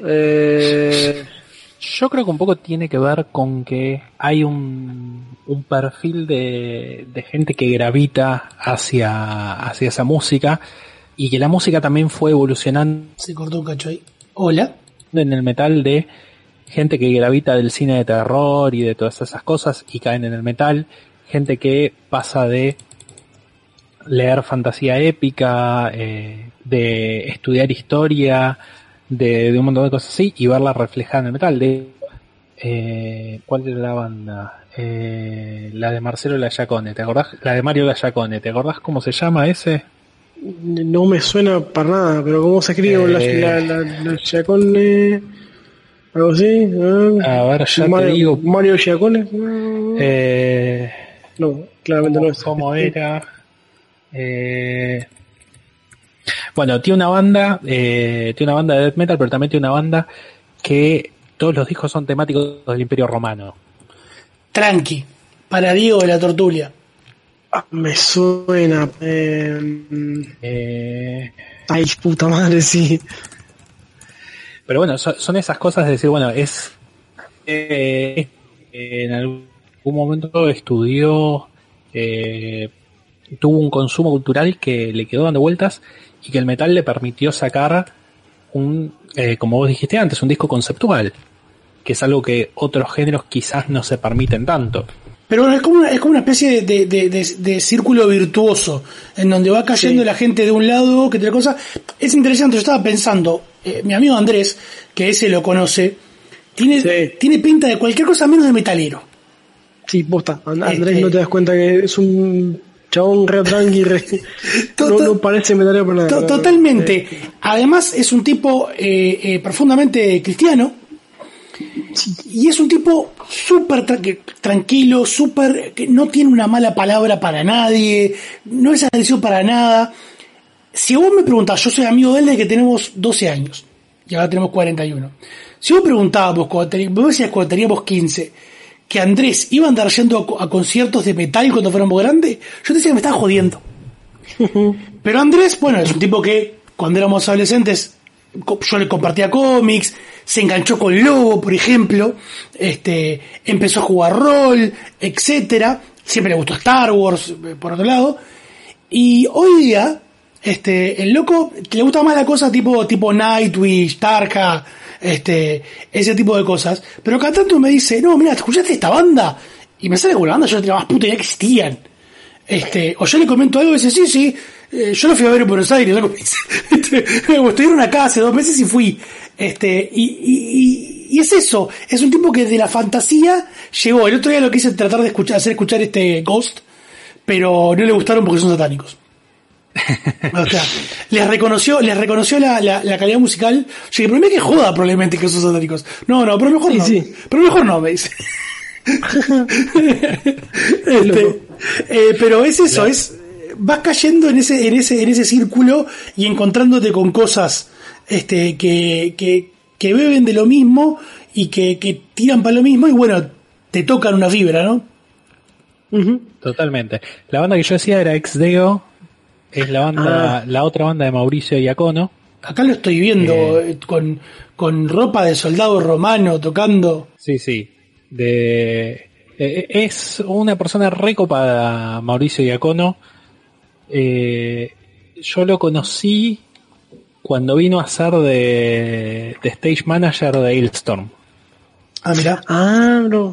Yo creo que un poco tiene que ver con que hay un perfil de gente que gravita hacia esa música, y que la música también fue evolucionando. Se cortó un cacho ahí. Hola. En el metal, de gente que gravita del cine de terror y de todas esas cosas y caen en el metal, gente que pasa de leer fantasía épica, de estudiar historia, de un montón de cosas así, y verla reflejada en el metal. ¿Cuál era la banda? La de Marcelo Lachacone, ¿te acordás? La de Mario Lachacone, ¿te acordás cómo se llama ese? No me suena para nada, pero ¿cómo se escribe la Lachacone? Algo así. A ver, ya Mario, te digo. Mario Giacone. No, claramente no es. ¿Cómo era? Bueno, tiene una banda de death metal, pero también tiene una banda que todos los discos son temáticos del Imperio Romano. Tranqui, para Diego de la Tortulia. Me suena. Ay, puta madre, sí. Pero bueno, son esas cosas de decir, bueno, en algún momento estudió, tuvo un consumo cultural que le quedó dando vueltas, y que el metal le permitió sacar como vos dijiste antes, un disco conceptual, que es algo que otros géneros quizás no se permiten tanto. Pero bueno, es como una especie de círculo virtuoso, en donde va cayendo la gente de un lado, que otra cosa. Es interesante, yo estaba pensando, mi amigo Andrés, que ese lo conoce, Tiene pinta de cualquier cosa menos de metalero. Sí, posta. Andrés, no te das cuenta que es un chabón re tranqui, no parece metalero para nada. Totalmente. Además es un tipo profundamente cristiano. Y es un tipo súper tranquilo, que no tiene una mala palabra para nadie, no es agresivo para nada. Si vos me preguntás, yo soy amigo de él desde que tenemos 12 años, y ahora tenemos 41. Si vos preguntábamos, vos decías cuando teníamos 15, que Andrés iba a andar yendo a conciertos de metal cuando fuéramos grandes, yo te decía que me estaba jodiendo. Pero Andrés, bueno, es un tipo que cuando éramos adolescentes, yo le compartía cómics, se enganchó con Lobo, por ejemplo, empezó a jugar rol, etcétera, siempre le gustó Star Wars, por otro lado, y hoy día, el loco le gusta más la cosa tipo Nightwish, Tarja, ese tipo de cosas, pero cada tanto me dice, no, mira, ¿escuchaste esta banda? Y me sale con la banda, yo no tenía más puta idea que existían. O yo le comento algo y dice, sí, yo lo fui a ver en Buenos Aires, loco. Estuvieron acá hace 2 meses y fui. Y es eso, es un tipo que de la fantasía llegó. El otro día lo quise tratar de hacer escuchar Ghost, pero no le gustaron porque son satánicos. O sea, les reconoció la calidad musical. Yo dije, pero me que joda probablemente que son satánicos. No, pero mejor no. Sí. Pero mejor no, me dice. Pero es eso, vas cayendo en ese círculo y encontrándote con cosas que beben de lo mismo y que tiran para lo mismo y bueno, te tocan una fibra, ¿no? Totalmente. La banda que yo decía era Ex Deo, es la otra banda de Mauricio Iacono. Acá lo estoy viendo con ropa de soldado romano tocando. Sí. Es una persona recopada, Mauricio Iacono. Yo lo conocí cuando vino a ser de stage manager de Hailstorm. Mira. No.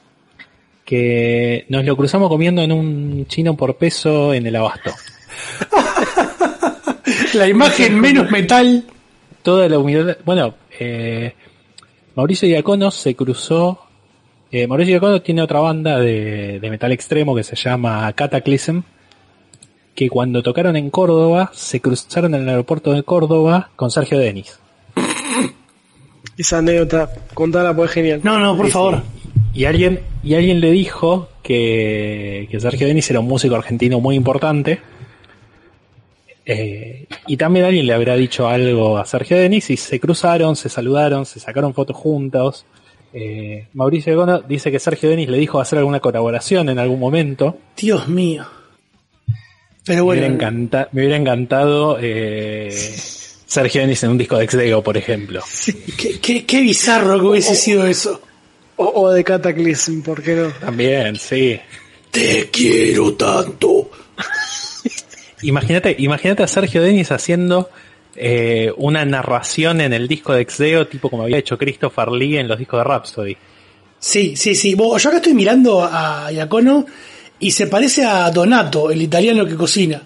Que nos lo cruzamos comiendo en un chino por peso en el Abasto. La imagen menos metal. Toda la humildad. Bueno, Mauricio Iacono se cruzó. Mauricio Iacono tiene otra banda de metal extremo que se llama Cataclysm, que cuando tocaron en Córdoba se cruzaron en el aeropuerto de Córdoba con Sergio Denis. Esa anécdota, contala, pues genial. No, por favor. Y alguien le dijo que Sergio Denis era un músico argentino muy importante. Y también alguien le habrá dicho algo a Sergio Denis y se cruzaron, se saludaron, se sacaron fotos juntos. Mauricio Iacono dice que Sergio Denis le dijo hacer alguna colaboración en algún momento. Dios mío. Pero bueno, me hubiera encantado Sergio Denis en un disco de Ex Deo, por ejemplo. Sí, qué bizarro que hubiese sido eso. O de Cataclysm, ¿por qué no? También, sí. Te quiero tanto. Imagínate a Sergio Denis haciendo una narración en el disco de Ex Deo, tipo como había hecho Christopher Lee en los discos de Rhapsody. Sí. Yo acá estoy mirando a Iacono y se parece a Donato, el italiano que cocina.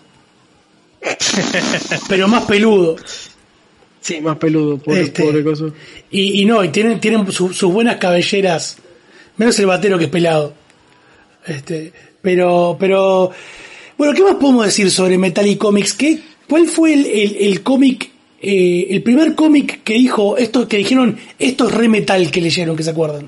Pero más peludo. Sí, más peludo, pobre cosa. Y tienen sus buenas cabelleras, menos el batero que es pelado. Pero bueno, ¿qué más podemos decir sobre Metal Comics? ¿Cuál fue el cómic, el primer cómic que dijeron esto es re metal, que leyeron, que se acuerdan?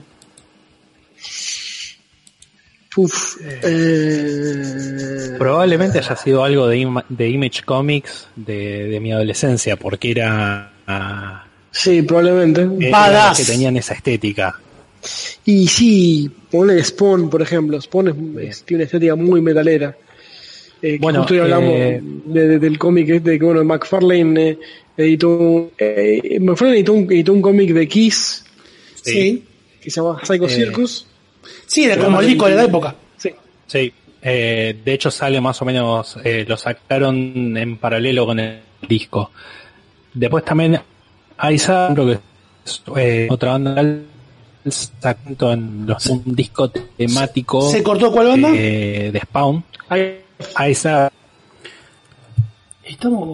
Probablemente haya sido algo de Image Comics de mi adolescencia, porque era sí, probablemente badass, que tenían esa estética. Y sí, ponle Spawn, por ejemplo. Spawn tiene una estética muy metalera. Bueno, justo hoy hablamos del cómic que bueno, McFarlane editó un cómic de Kiss, sí, que se llama Psycho Circus. Sí, era como el disco de la época. Sí. De hecho sale más o menos, lo sacaron en paralelo con el disco. Después también Isaac, que es otra banda, sacó un disco temático. ¿Se cortó cuál banda? De Spawn. Isaac.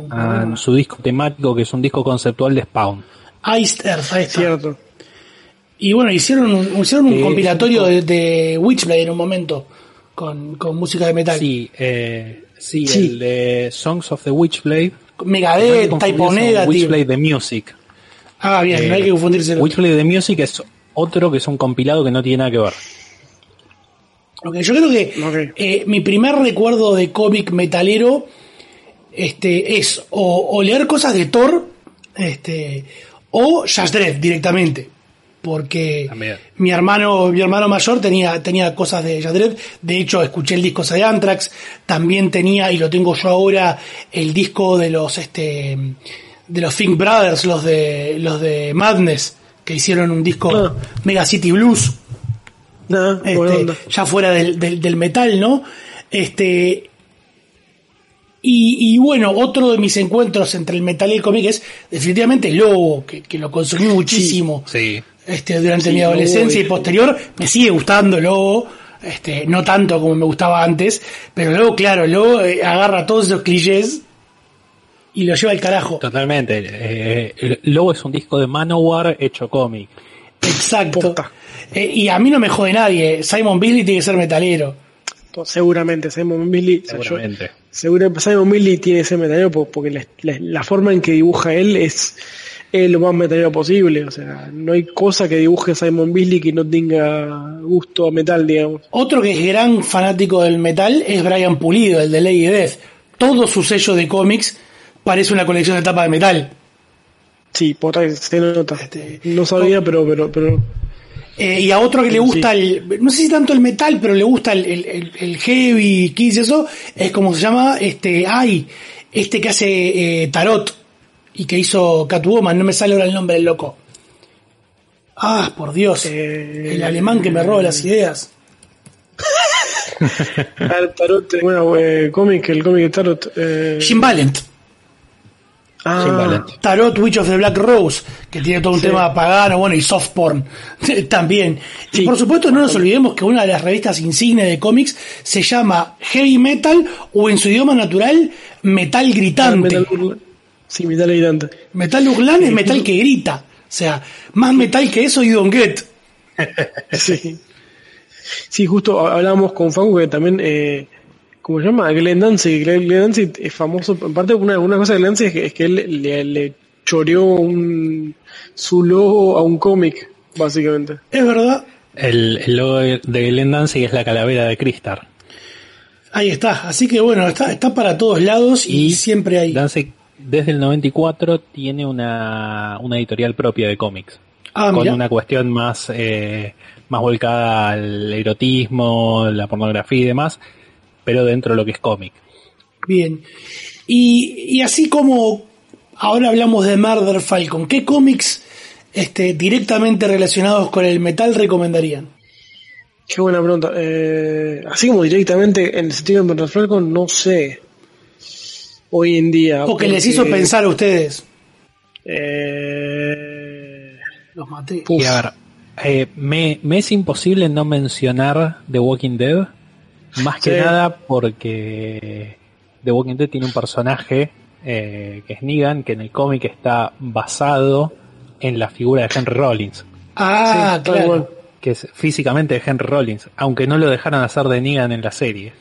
Su disco temático, que es un disco conceptual de Spawn. Iced Earth, ahí está. Cierto. Y bueno, hicieron un compilatorio de Witchblade en un momento con música de metal. Sí, el de Songs of the Witchblade. Megadeth, Type O Negative. Witchblade The Music. Ah, bien, no hay que confundirse. Witchblade The Music es otro que es un compilado que no tiene nada que ver. Okay, yo creo que mi primer recuerdo de cómic metalero es o leer cosas de Thor o Judge Dredd directamente, porque también. mi hermano mayor tenía cosas de Judge Dredd. De hecho, escuché el disco de Anthrax, también tenía, y lo tengo yo ahora, el disco de los Fink Brothers, los de Madness, que hicieron un disco Mega City Blues. Ya fuera del metal, ¿no? Y bueno, otro de mis encuentros entre el metal y el cómic es definitivamente Lobo, que lo consumí muchísimo. Sí. Durante mi adolescencia y posterior. Me sigue gustando Lobo, no tanto como me gustaba antes, pero luego, claro, agarra todos esos clichés y lo lleva al carajo. Totalmente. Lobo es un disco de Manowar hecho cómic. Exacto. Y a mí no me jode nadie. Simon Bisley tiene que ser metalero. Seguramente Simon Bisley. Simon Bisley tiene que ser metalero porque la forma en que dibuja él es lo más metalero posible. O sea, no hay cosa que dibuje Simon Bisley que no tenga gusto a metal, digamos. Otro que es gran fanático del metal es Brian Pulido, el de Lady Death. Todo su sello de cómics parece una colección de tapas de metal. Sí, por ahí se nota. No sabía, pero y a otro que le gusta no sé si tanto el metal, pero le gusta el heavy, Kiss y eso, es como se llama, que hace Tarot y que hizo Catwoman, no me sale ahora el nombre del loco. Ah, por Dios, el alemán que me roba las ideas. Tarot, el cómic de Tarot. Jim Valent. Tarot, Witch of the Black Rose, que tiene todo un tema pagano, bueno, y soft porn también. Y por supuesto no nos olvidemos que una de las revistas insignes de cómics se llama Heavy Metal, o en su idioma natural, Metal Gritante. Metal Gritante. Metal Hurlan es metal que grita. O sea, más metal que eso you don't get. Sí, justo hablábamos con Fango que también... ¿cómo se llama? Glenn Danzig. Glenn Danzig es famoso. En parte, una cosa de Glenn Danzig es que él le choreó su logo a un cómic, básicamente. Es verdad. El logo de Glenn Danzig es la calavera de Crystar. Ahí está. Así que bueno, está para todos lados y siempre hay. Danzig, desde el 94, tiene una editorial propia de cómics. Con mirá. Una cuestión más volcada al erotismo, la pornografía y demás, pero dentro de lo que es cómic. Bien. Y así como ahora hablamos de Murder Falcon, ¿qué cómics directamente relacionados con el metal recomendarían? Qué buena pregunta. Así como directamente en el sentido de Murder Falcon, no sé. Hoy en día. ¿O que les hizo pensar a ustedes? Los maté. Y a ver, me es imposible no mencionar The Walking Dead. Más que nada porque The Walking Dead tiene un personaje que es Negan, que en el cómic está basado en la figura de Henry Rollins. Claro. Que es físicamente de Henry Rollins, aunque no lo dejaran hacer de Negan en la serie.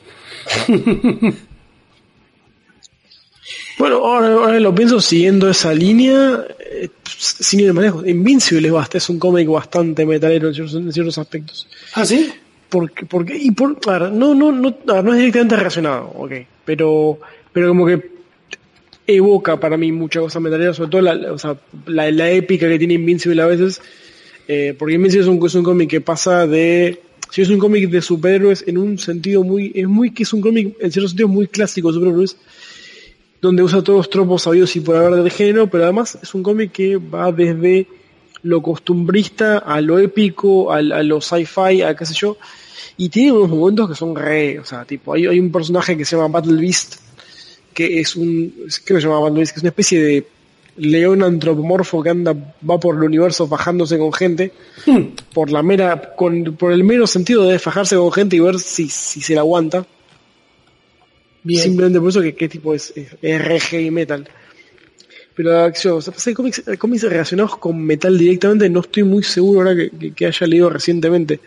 Bueno, ahora lo pienso siguiendo esa línea, sin ir de manejo. Invincible es un cómic bastante metalero en ciertos aspectos. ¿Ah, sí? A ver, no es directamente relacionado, pero como que evoca para mí muchas cosas metaleras, sobre todo la épica que tiene Invincible a veces, porque Invincible es un cómic que pasa de... Si es un cómic de superhéroes en un sentido es un cómic en ciertos sentidos muy clásico de superhéroes, donde usa todos los tropos sabidos y por haber del género, pero además es un cómic que va desde lo costumbrista a lo épico, a lo sci-fi, a qué sé yo, y tiene unos momentos que son hay un personaje que se llama Battle Beast, que creo que se llama Battle Beast, que es una especie de león antropomorfo que va por el universo fajándose con gente, por el mero sentido de fajarse con gente y ver si se la aguanta. Bien. Simplemente por eso que tipo es re heavy metal. pero de acción, o sea, cómics relacionados con metal directamente, no estoy muy seguro ahora que haya leído recientemente.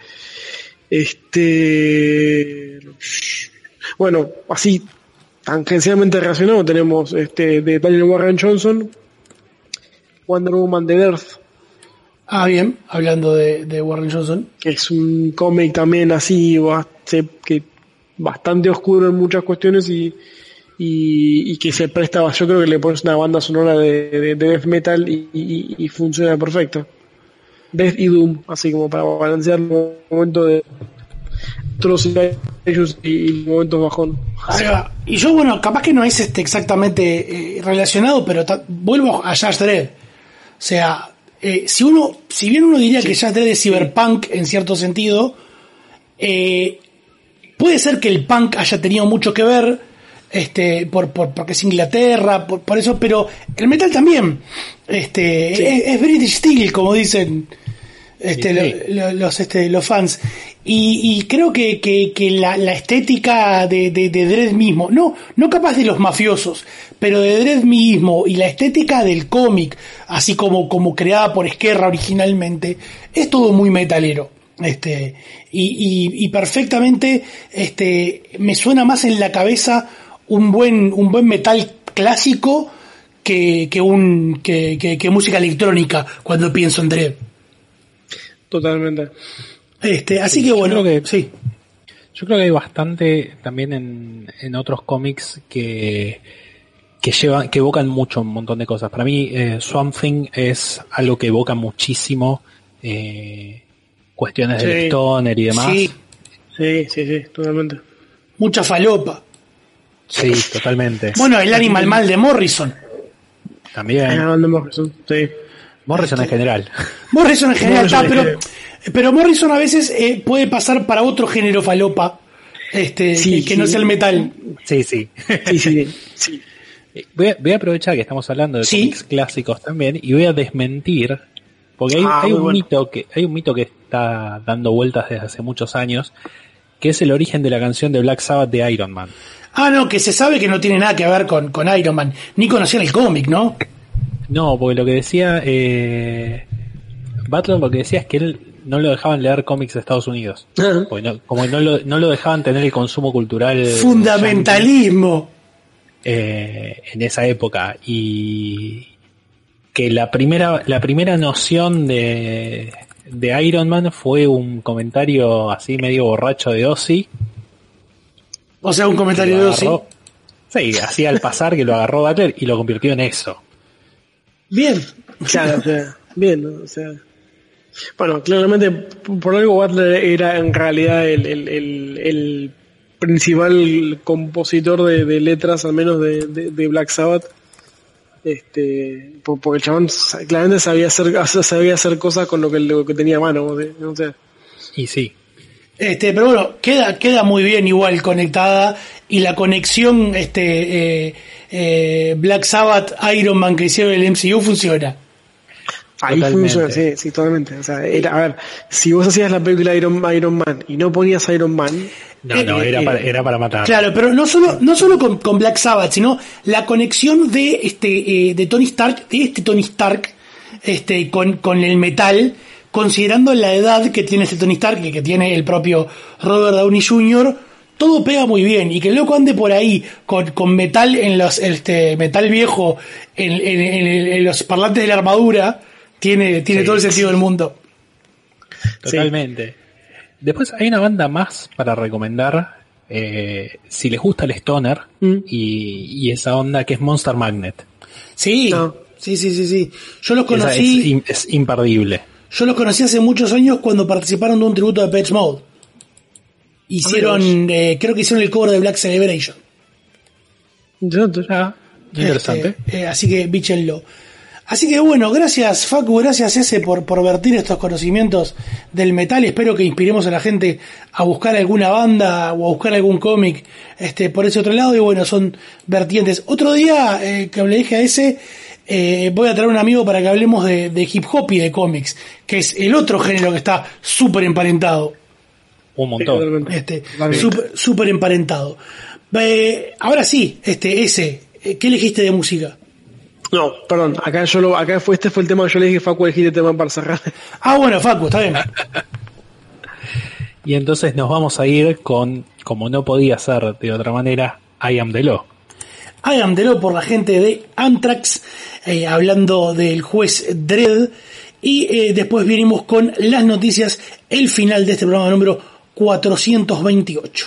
Bueno, así tangencialmente relacionado tenemos de Daniel Warren Johnson, Wonder Woman de Earth. Ah, bien, hablando de Warren Johnson. Que es un cómic también así, que bastante oscuro en muchas cuestiones y que se presta, yo creo que le pones una banda sonora de death metal y funciona perfecto. Death y Doom, así como para balancear un momento de otros ellos y momentos bajón. Y yo, bueno, capaz que no es exactamente relacionado, pero vuelvo a Judge Dredd. O sea, si bien uno diría que Judge Dredd es cyberpunk en cierto sentido, puede ser que el punk haya tenido mucho que ver, porque es Inglaterra, por eso, pero el metal también, es British Steel, como dicen los fans. Y creo que la estética de Dredd mismo, no capaz de los mafiosos, pero de Dredd mismo y la estética del cómic, así como creada por Esquerra originalmente, es todo muy metalero. Y perfectamente me suena más en la cabeza un buen metal clásico que música electrónica cuando pienso en Dredd. Totalmente. Así que bueno, sí. Yo creo que hay bastante también en otros cómics que evocan mucho un montón de cosas. Para mí, Swamp Thing es algo que evoca muchísimo cuestiones del stoner y demás. Sí, totalmente. Mucha falopa. Sí, totalmente. Bueno, el Animal Mal de Morrison. También. El Animal de Morrison, sí. Morrison en general. Morrison en general, pero Morrison a veces puede pasar para otro género falopa, que no es el metal. Sí. Voy a aprovechar que estamos hablando de cómics clásicos también y voy a desmentir, porque hay un mito que está dando vueltas desde hace muchos años, que es el origen de la canción de Black Sabbath de Iron Man. No, que se sabe que no tiene nada que ver con Iron Man, ni conocían el cómic, ¿no? No, porque lo que decía Butler, lo que decía es que él no lo dejaban leer cómics de Estados Unidos, porque como no lo dejaban tener el consumo cultural fundamentalismo en esa época, y que la primera noción de Iron Man fue un comentario así medio borracho de Ozzy. O sea, un comentario de Ozzy. Sí, así al pasar, que lo agarró Butler y lo convirtió en eso. Bien. Claro, o sea, bien, ¿no? O sea, bueno, claramente por algo Butler era en realidad el principal compositor de letras, al menos de Black Sabbath, porque el chabón claramente sabía hacer cosas con lo que tenía a mano, o sea. Y sí. Pero bueno, queda muy bien igual conectada, y la conexión Black Sabbath Iron Man que hicieron el MCU funciona. Ahí funciona, sí, totalmente. O sea, a ver, si vos hacías la película Iron Man y no ponías Iron Man, era para matar. Claro, pero no solo con Black Sabbath, sino la conexión de Tony Stark, con el metal, considerando la edad que tiene Tony Stark, que tiene el propio Robert Downey Jr., todo pega muy bien, y que el loco ande por ahí con metal en los metal viejo en los parlantes de la armadura, tiene todo el sentido del mundo. Totalmente. Sí. Después hay una banda más para recomendar, si les gusta el stoner y esa onda, que es Monster Magnet. Sí. Yo los conocí. Es imperdible. Yo los conocí hace muchos años cuando participaron de un tributo de Depeche Mode. Creo que hicieron el cover de Black Celebration. Interesante. Así que bíchenlo. Así que bueno, gracias Facu, gracias Ese por vertir estos conocimientos del metal. Espero que inspiremos a la gente a buscar alguna banda o a buscar algún cómic por ese otro lado. Y bueno, son vertientes. Otro día que le dije a Ese, voy a traer un amigo para que hablemos de hip hop y de cómics, que es el otro género que está súper emparentado. Un montón. Súper emparentado. Ahora sí, Ese, ¿qué elegiste de música? No, perdón, acá este fue el tema que yo le dije, Facu, elegí el tema para cerrar. Ah, bueno, Facu, está bien. Y entonces nos vamos a ir con, como no podía ser de otra manera, I Am The Law. I Am The Law por la gente de Anthrax, hablando del juez Dredd. Y después venimos con las noticias, el final de este programa número 428.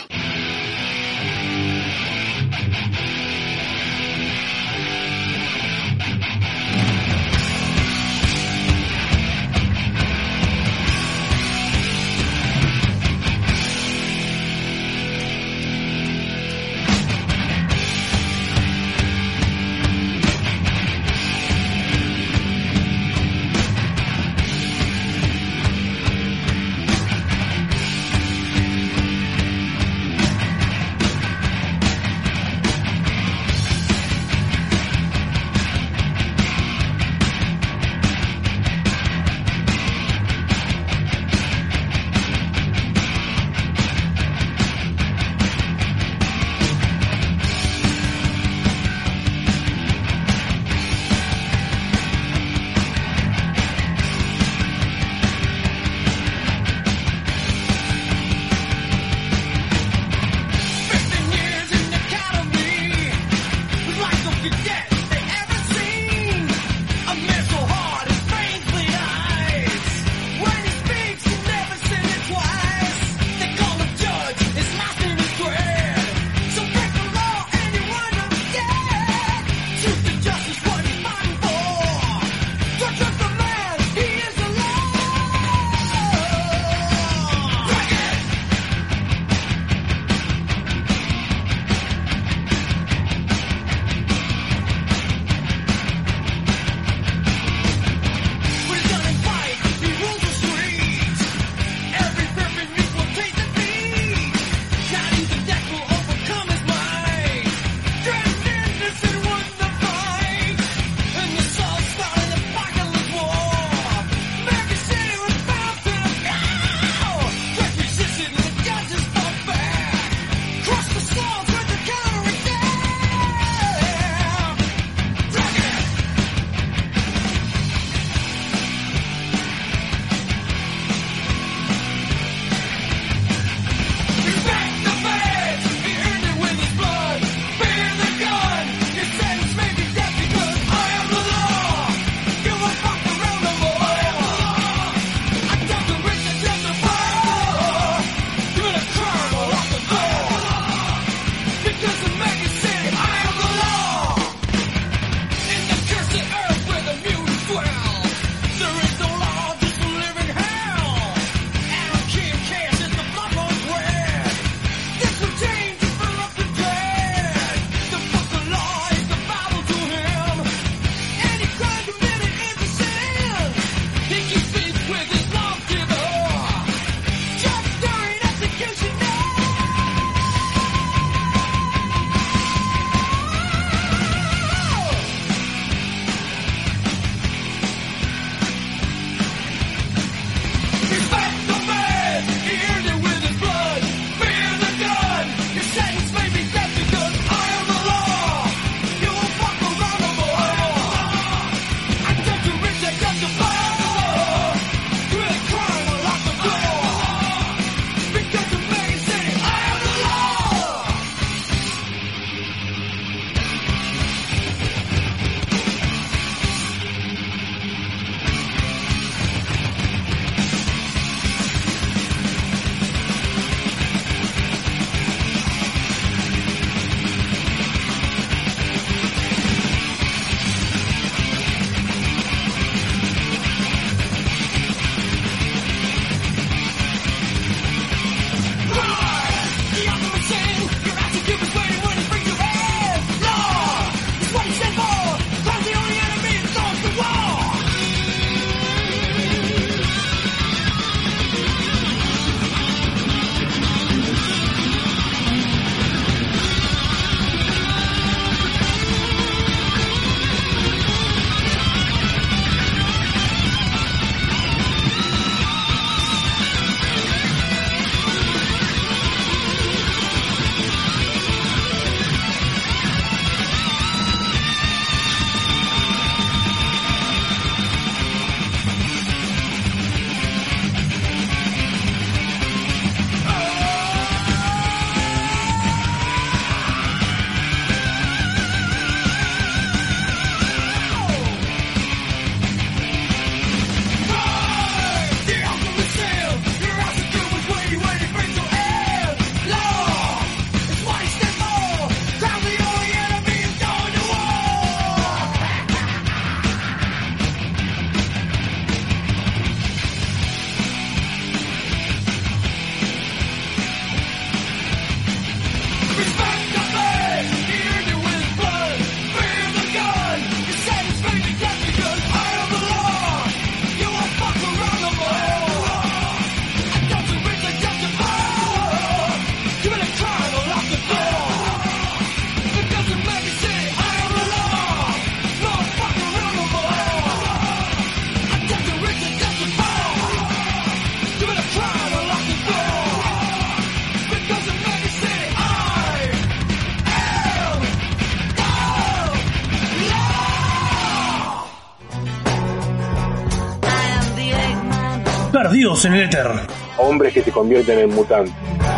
Perdidos en el éter. Hombres que se convierten en mutantes.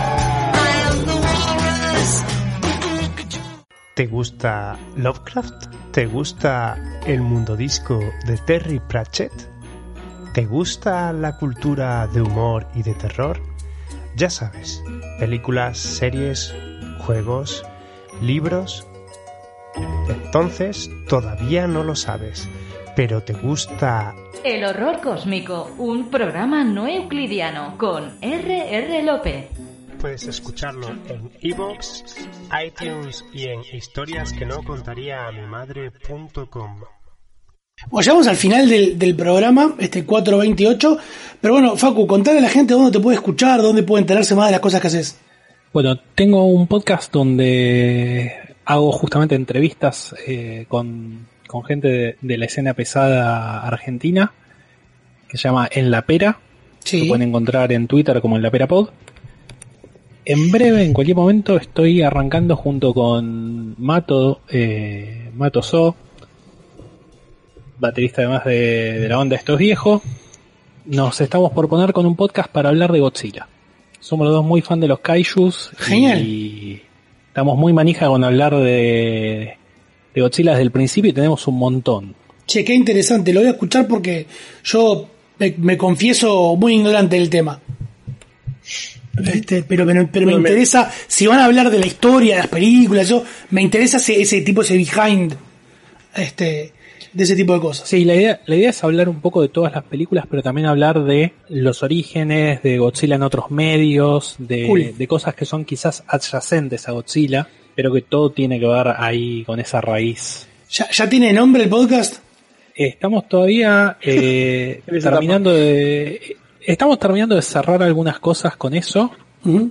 ¿Te gusta Lovecraft? ¿Te gusta el mundo disco de Terry Pratchett? ¿Te gusta la cultura de humor y de terror? Ya sabes, películas, series, juegos, libros. Entonces todavía no lo sabes, pero ¿te gusta El horror cósmico, un programa no euclidiano con R.R. López? Puedes escucharlo en iVoox, iTunes y en historiasquenocontaríaamimadre.com. Bueno, llegamos al final del programa, 428. Pero bueno, Facu, contale a la gente dónde te puede escuchar, dónde puede enterarse más de las cosas que haces. Bueno, tengo un podcast donde hago justamente entrevistas con gente de la escena pesada argentina, que se llama En la Pera. Sí. Lo pueden encontrar en Twitter como En la Pera Pod. En breve, en cualquier momento, estoy arrancando junto con Mato So, baterista además de la banda Estos Viejos. Nos estamos por poner con un podcast para hablar de Godzilla. Somos los dos muy fan de los kaijus. Genial. Y estamos muy manija con hablar de Godzilla desde el principio y tenemos un montón. Che, qué interesante, lo voy a escuchar porque yo me confieso muy ignorante del tema. Pero me interesa, si van a hablar de la historia, de las películas, me interesa ese behind, de ese tipo de cosas. Sí, la idea es hablar un poco de todas las películas, pero también hablar de los orígenes, de Godzilla en otros medios, de cosas que son quizás adyacentes a Godzilla, pero que todo tiene que ver ahí con esa raíz. ¿Ya tiene nombre el podcast? Estamos todavía terminando de cerrar algunas cosas con eso. Uh-huh.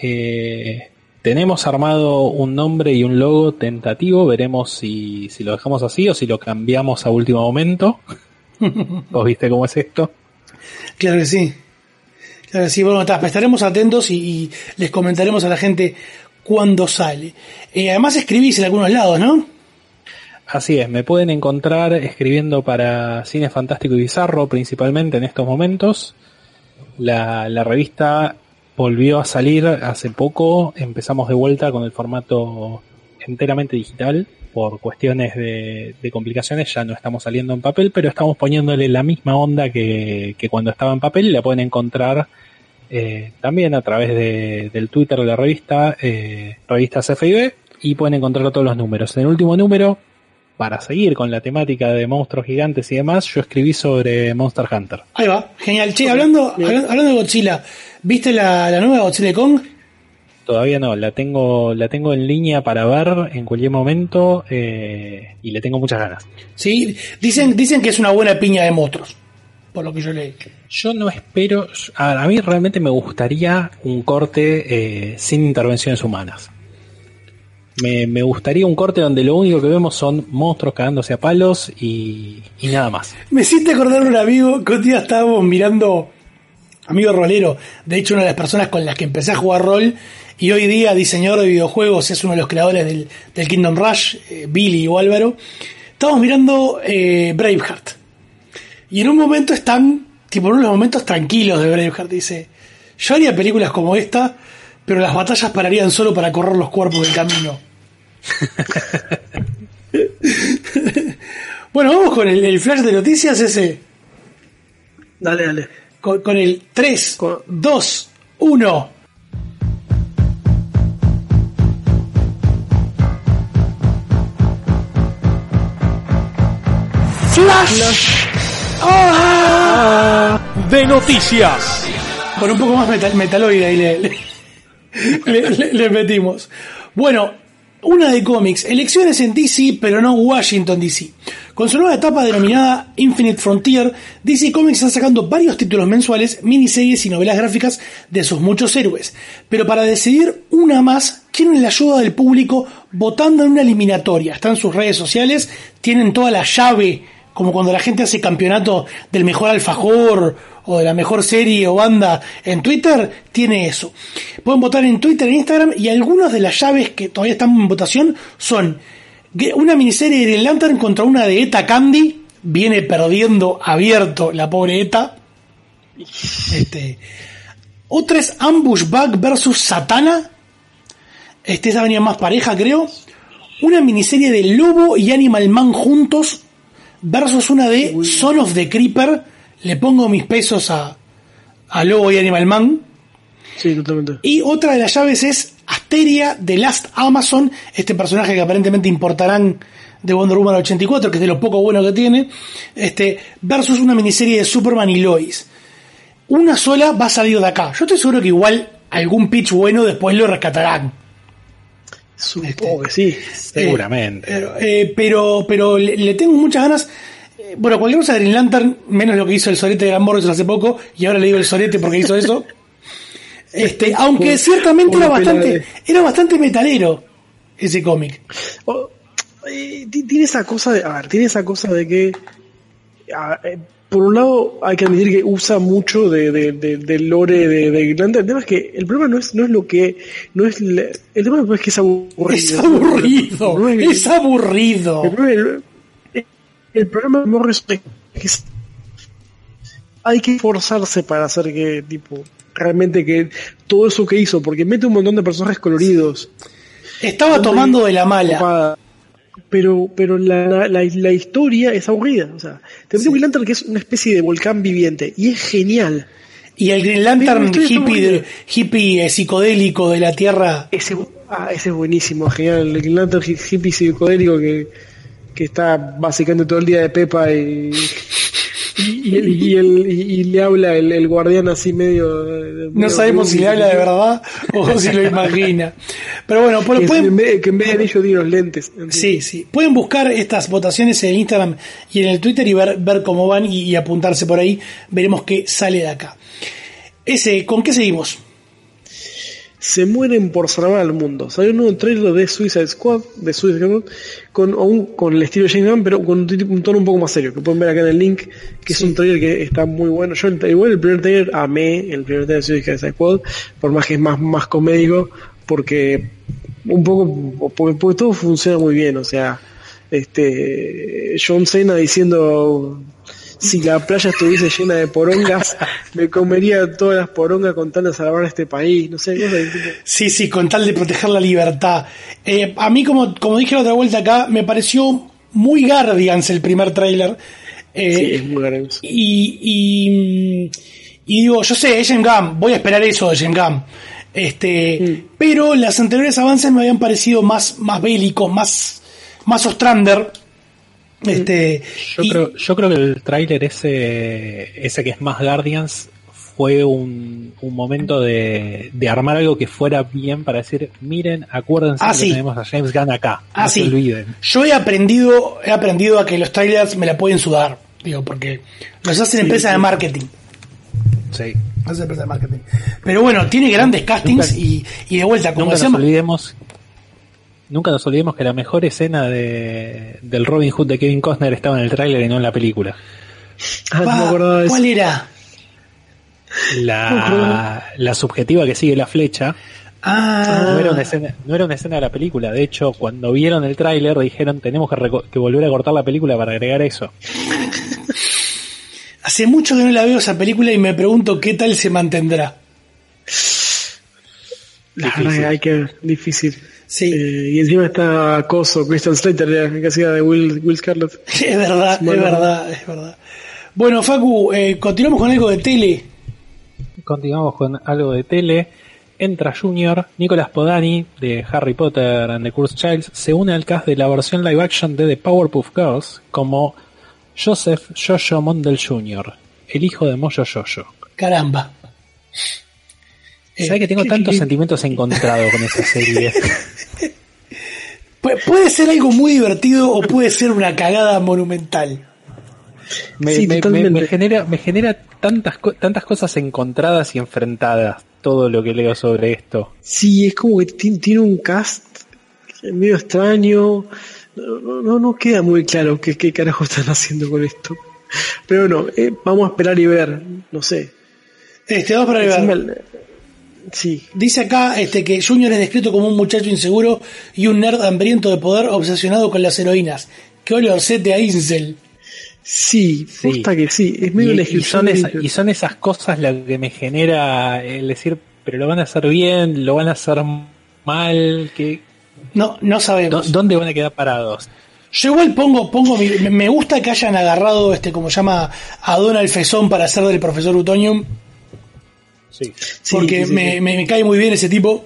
Tenemos armado un nombre y un logo tentativo. Veremos si lo dejamos así o si lo cambiamos a último momento. ¿Vos viste cómo es esto? Claro que sí. Bueno, estaremos atentos y les comentaremos a la gente cuándo sale. Además escribís en algunos lados, ¿no? Así es, me pueden encontrar escribiendo para Cine Fantástico y Bizarro principalmente en estos momentos. La revista volvió a salir hace poco, empezamos de vuelta con el formato enteramente digital. Por cuestiones de complicaciones ya no estamos saliendo en papel, pero estamos poniéndole la misma onda que cuando estaba en papel, y la pueden encontrar también a través del Twitter de la revista, revistas FIB, y pueden encontrar todos los números. En el último número, para seguir con la temática de monstruos gigantes y demás, yo escribí sobre Monster Hunter. Ahí va, genial. Che, hablando de Godzilla, ¿viste la nueva Godzilla de Kong? Todavía no, la tengo en línea para ver en cualquier momento, y le tengo muchas ganas. Sí, dicen que es una buena piña de monstruos, por lo que yo leí. Yo no espero, a mí realmente me gustaría un corte sin intervenciones humanas. Me gustaría un corte donde lo único que vemos son monstruos cagándose a palos y nada más. Me hiciste acordar un amigo que un día estábamos mirando, amigo rolero, de hecho una de las personas con las que empecé a jugar rol y hoy día diseñador de videojuegos, es uno de los creadores del Kingdom Rush, Billy o Álvaro. Estábamos mirando Braveheart y en un momento están, tipo en unos momentos tranquilos de Braveheart, dice: yo haría películas como esta, pero las batallas pararían solo para correr los cuerpos del camino. Bueno, vamos con el flash de noticias ese. Dale. Con el 3, 2, 1. Flash de noticias. Con un poco más metaloide ahí le metimos. Bueno, una de cómics, elecciones en DC, pero no Washington DC. Con su nueva etapa denominada Infinite Frontier, DC Comics está sacando varios títulos mensuales, miniseries y novelas gráficas de sus muchos héroes. Pero para decidir una más, quieren la ayuda del público votando en una eliminatoria. Están en sus redes sociales, tienen toda la llave, como cuando la gente hace campeonato del mejor alfajor o de la mejor serie o banda en Twitter, tiene eso. Pueden votar en Twitter, en Instagram, y algunas de las llaves que todavía están en votación son una miniserie de Green Lantern contra una de Eta Candy. Viene perdiendo abierto la pobre Eta. Otra es Ambush Bug versus Satana. Esa venía más pareja, creo. Una miniserie de Lobo y Animal Man juntos versus una de Son of the Creeper. Le pongo mis pesos a Lobo y Animal Man. Sí, totalmente. Y otra de las llaves es Asteria de Last Amazon, este personaje que aparentemente importarán de Wonder Woman 84, que es de lo poco bueno que tiene, versus una miniserie de Superman y Lois. Una sola va a salir de acá. Yo estoy seguro que igual algún pitch bueno después lo rescatarán. Supongo que sí, seguramente. Pero le tengo muchas ganas. Bueno, cualquier cosa de Green Lantern, menos lo que hizo el sorete de Grant Morrison hace poco, y ahora le digo el sorete porque hizo eso. Aunque ciertamente era bastante metalero ese cómic. Tiene esa cosa de que por un lado hay que admitir que usa mucho del lore de Green Lantern. El tema es que el problema no es lo que el tema es que es aburrido. Es aburrido. El problema de Morrison es que hay que esforzarse para hacer que realmente que todo eso que hizo, porque mete un montón de personajes coloridos. Estaba tomando de la mala. Pero la historia es aburrida. O sea, te mete un Green Lantern que es una especie de volcán viviente y es genial. Y el Green Lantern hippie psicodélico de la Tierra. Ese es buenísimo, genial. El Green Lantern hippie psicodélico que está básicamente todo el día de Pepa y le habla el guardián así medio no sabemos si le habla de verdad o si lo imagina, pero bueno, que en vez de anillo tiene los lentes. Sí, pueden buscar estas votaciones en el Instagram y en el Twitter y ver cómo van y apuntarse por ahí. Veremos qué sale de acá. ¿Con qué seguimos? Se mueren por salvar al mundo. Salió un nuevo trailer de Suicide Squad, con el estilo de James Gunn, pero con un tono un poco más serio, que pueden ver acá en el link, que es un trailer que está muy bueno. Yo igual el primer trailer el primer trailer de Suicide Squad, por más que es más comédico, porque todo funciona muy bien. O sea, John Cena diciendo: si la playa estuviese llena de porongas, me comería todas las porongas con tal de salvar a este país. No sé, Sí, con tal de proteger la libertad. A mí, como dije la otra vuelta acá, me pareció muy Guardians el primer tráiler. Sí, es muy Guardians. Y digo, yo sé, es James Gunn, voy a esperar eso de James Gunn. Pero los anteriores avances me habían parecido más bélicos, más Ostrander. Yo creo que el tráiler ese que es más Guardians fue un momento de armar algo que fuera bien para decir: miren, acuérdense que tenemos a James Gunn acá, no se olviden. Yo he aprendido a que los trailers me la pueden sudar, porque los hacen empresas de marketing. Sí. Hacen empresas de marketing. Pero bueno, tiene grandes castings y de vuelta, como decíamos. Nunca nos olvidemos que la mejor escena del Robin Hood de Kevin Costner estaba en el tráiler y no en la película. No me acordaba de eso. ¿Cuál era? La subjetiva que sigue la flecha. No era una escena de la película. De hecho, cuando vieron el tráiler dijeron: tenemos que volver a cortar la película para agregar eso. Hace mucho que no la veo esa película y me pregunto qué tal se mantendrá. La verdad que difícil. Sí. Y encima está Christian Slater, que hacía de Will Scarlett. Es verdad. Bueno, Facu, continuamos con algo de tele. Continuamos con algo de tele. Entra Junior. Nicolas Podani, de Harry Potter and the Cursed Child, se une al cast de la versión live action de The Powerpuff Girls como Joseph Jojo Mondel Jr., el hijo de Mojo Jojo. Caramba. ¿Sabes que tengo tantos sentimientos encontrados con esta serie? Puede ser algo muy divertido o puede ser una cagada monumental. Me genera tantas cosas encontradas y enfrentadas todo lo que leo sobre esto. Sí, es como que tiene un cast medio extraño. No queda muy claro qué carajo están haciendo con esto. Pero bueno, vamos a esperar y ver, no sé. Vamos a esperar y ver. Sí. Dice acá que Junior es descrito como un muchacho inseguro y un nerd hambriento de poder obsesionado con las heroínas. ¡Qué olorcete a Incel! Sí, posta que sí. Es medio y son esas cosas lo que me genera el decir, pero lo van a hacer bien, lo van a hacer mal, que no sabemos. ¿Dónde van a quedar parados? Yo igual me gusta que hayan agarrado como se llama a Donald Faison para hacer del profesor Utonium. Sí. Porque me cae muy bien ese tipo.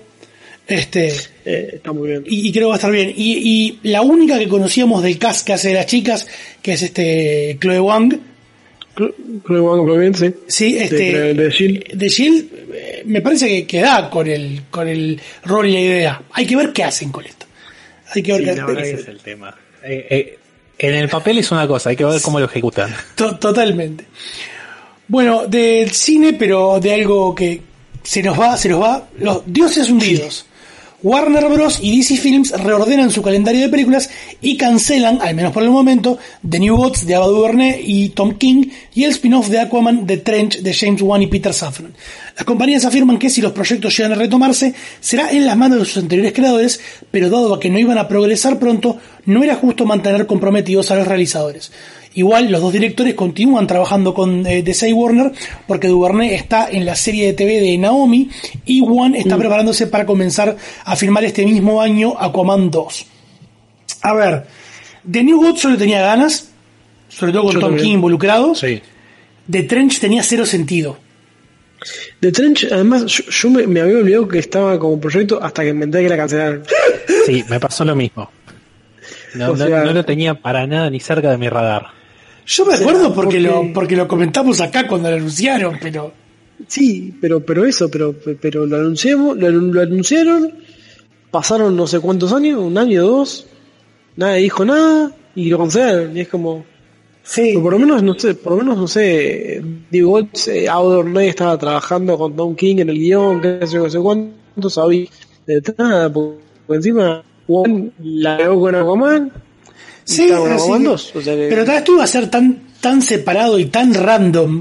Está muy bien. Y creo que va a estar bien. Y la única que conocíamos del cast que hace de las chicas, que es Chloe Wang. Chloe Wang, probablemente, sí. Sí, de Shield. De Shield, me parece que da con el rol y la idea. Hay que ver qué hacen con esto. Hay que ver qué hacen. Ese es el tema. En el papel es una cosa, hay que ver cómo lo ejecutan. Totalmente. Bueno, del cine, pero de algo que se nos va. Los dioses hundidos. Warner Bros. Y DC Films reordenan su calendario de películas y cancelan, al menos por el momento, The New Gods de Ava DuVernay y Tom King y el spin-off de Aquaman The Trench de James Wan y Peter Safran. Las compañías afirman que si los proyectos llegan a retomarse, será en las manos de sus anteriores creadores, pero dado a que no iban a progresar pronto, no era justo mantener comprometidos a los realizadores. Igual, los dos directores continúan trabajando con DC y Warner porque DuVernay está en la serie de TV de Naomi y Wan está preparándose para comenzar a filmar este mismo año Aquaman 2. A ver, The New God solo tenía ganas, sobre todo con Tom King involucrado. Sí. The Trench tenía cero sentido. The Trench, además, yo me había olvidado que estaba como proyecto hasta que me enteré que la cancelaron. Sí, me pasó lo mismo. No lo tenía para nada ni cerca de mi radar. Yo me acuerdo porque lo comentamos acá cuando lo anunciaron, pero... Sí, pero lo anunciaron, pasaron no sé cuántos años, un año, dos, nadie dijo nada y lo cancelaron, y es como... Sí. Por lo menos no sé, digo, Outdoor estaba trabajando con Tom King en el guión, que sé cuánto sabía de nada, porque encima Juan la pegó con Aquaman. Sí, pero tal vez tú iba a ser tan separado y tan random,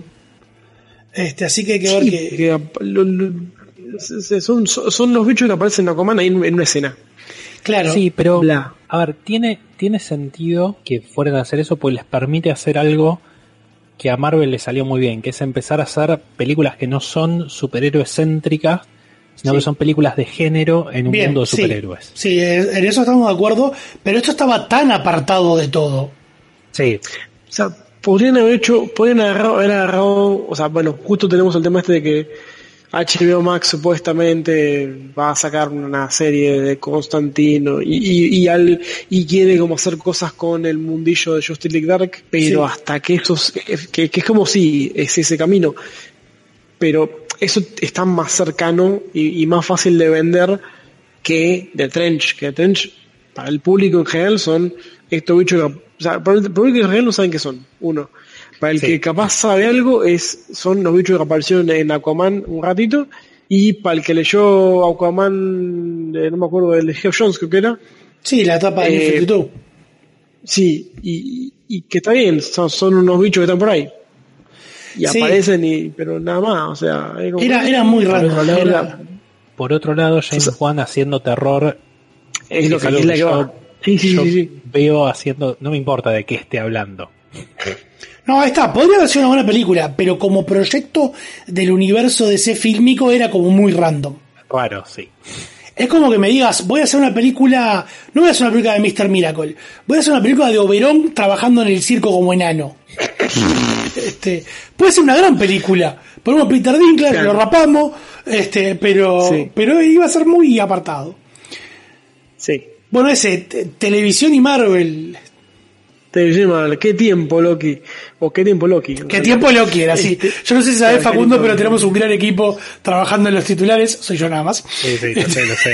así que hay que ver que son los bichos que aparecen en Aquaman ahí en una escena. Claro. Sí, pero a ver, tiene sentido que fueran a hacer eso porque les permite hacer algo que a Marvel le salió muy bien, que es empezar a hacer películas que no son superhéroes céntricas, sino que son películas de género en un mundo de superhéroes. Sí, en eso estamos de acuerdo, pero esto estaba tan apartado de todo. Sí. O sea, podrían haber agarrado, o sea, bueno, justo tenemos el tema de que HBO Max supuestamente va a sacar una serie de Constantino y quiere como hacer cosas con el mundillo de Justice League Dark, pero hasta que eso que es como si es ese camino, pero eso está más cercano y más fácil de vender que The Trench. Que The Trench, para el público en general, son estos bichos que, o sea, para el público en general no saben qué son, uno. Para el que capaz sabe algo, son los bichos que aparecieron en Aquaman un ratito, y para el que leyó Aquaman, no me acuerdo, el de Geoff Jones, creo que era. Sí, la etapa de Infinitud. Sí, y que está bien, son unos bichos que están por ahí. Y aparecen, pero nada más, o sea... Era muy raro. Por otro lado, James Wan haciendo terror es lo que es la que va. Sí. Veo haciendo... No me importa de qué esté hablando. No, ahí está, podría haber sido una buena película, pero como proyecto del universo de ese fílmico era como muy random. Claro, sí. Es como que me digas, voy a hacer una película, no voy a hacer una película de Mr. Miracle, voy a hacer una película de Oberón trabajando en el circo como enano. Puede ser una gran película. Ponemos Peter Dinklage, lo rapamos, pero iba a ser muy apartado. Sí. Bueno, ese televisión y Marvel. Te llama ¿Qué tiempo Loki? O ¿Qué tiempo Loki? ¿Qué tiempo Loki? Era así. Yo no sé si sabés, Facundo, pero tenemos un gran equipo trabajando en los titulares. Soy yo nada más. Sí, lo sé.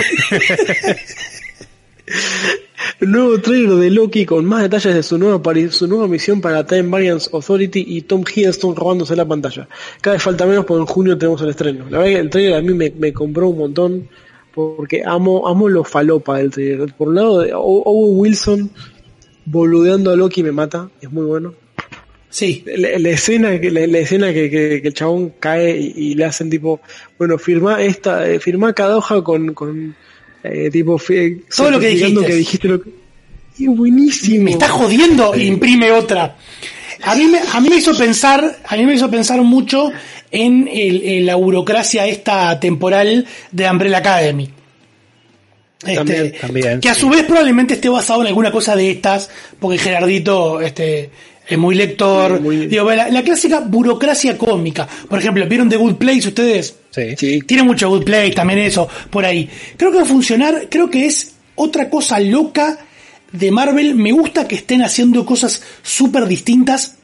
El nuevo trailer de Loki con más detalles de su nueva misión para Time Variance Authority y Tom Hiddleston robándose la pantalla. Cada vez falta menos porque en junio tenemos el estreno. La verdad que el trailer a mí me compró un montón porque amo lo falopa del trailer. Por un lado, Owen Wilson boludeando a Loki me mata, es muy bueno. Sí. La escena que el chabón cae y le hacen tipo, bueno, firma cada hoja con tipo todo lo que dijiste. Es buenísimo. Me está jodiendo, imprime otra. A mí me hizo pensar mucho en la burocracia esta temporal de Umbrella Academy. También, que a su vez probablemente esté basado en alguna cosa de estas, porque Gerardito es muy lector. Digo, la clásica burocracia cómica. Por ejemplo, ¿vieron The Good Place ustedes? Sí. Tiene mucho Good Place, también eso, por ahí. Creo que va a funcionar, creo que es otra cosa loca de Marvel. Me gusta que estén haciendo cosas súper distintas.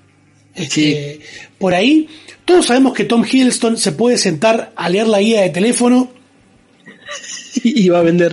Por ahí. Todos sabemos que Tom Hiddleston se puede sentar a leer la guía de teléfono. Y va a vender.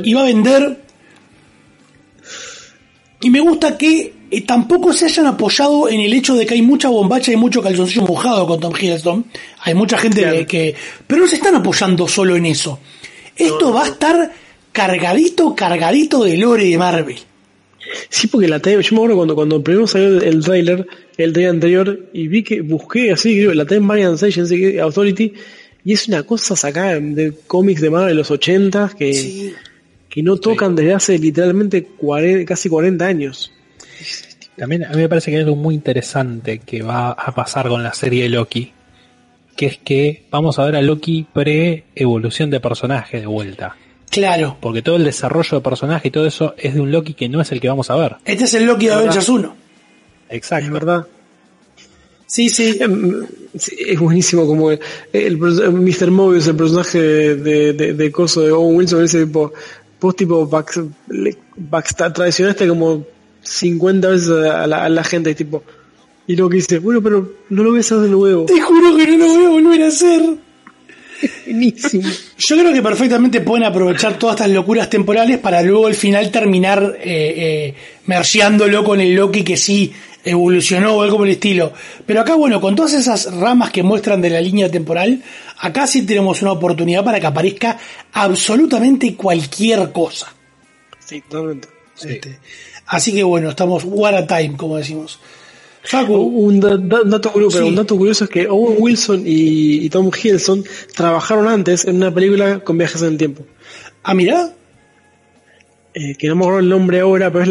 Y me gusta que tampoco se hayan apoyado en el hecho de que hay mucha bombacha y mucho calzoncillo mojado con Tom Hiddleston. Hay mucha gente que... Pero no se están apoyando solo en eso. Esto va a estar cargadito de lore de Marvel. Sí, porque yo me acuerdo cuando primero salió el trailer anterior, y vi que busqué así, creo, la Time Variance Agency Authority, y es una cosa sacada de cómics de Marvel de los 80 que no tocan desde hace literalmente casi 40 años. También a mí me parece que hay algo muy interesante que va a pasar con la serie de Loki, que es que vamos a ver a Loki pre-evolución de personaje de vuelta. Claro. Porque todo el desarrollo de personaje y todo eso es de un Loki que no es el que vamos a ver. Este es el Loki de Avengers 1. Exacto. Es verdad. Sí. Es buenísimo como el Mr. Mobius, el personaje de Coso de Owen Wilson, ese tipo, vos tipo traicionaste como 50 veces a la gente, tipo, y luego que dice, bueno, pero no lo voy a hacer de nuevo. Te juro que no lo voy a volver a hacer. Buenísimo. Yo creo que perfectamente pueden aprovechar todas estas locuras temporales para luego al final terminar mergeándolo con el Loki que sí evolucionó o algo por el estilo. Pero acá, bueno, con todas esas ramas que muestran de la línea temporal, acá sí tenemos una oportunidad para que aparezca absolutamente cualquier cosa. Sí, totalmente. Sí. Así que bueno, estamos what a time, como decimos. Facu, un dato curioso es que Owen Wilson y Tom Hiddleston trabajaron antes en una película con viajes en el tiempo. Ah, mirá. Que no me acuerdo el nombre ahora, pero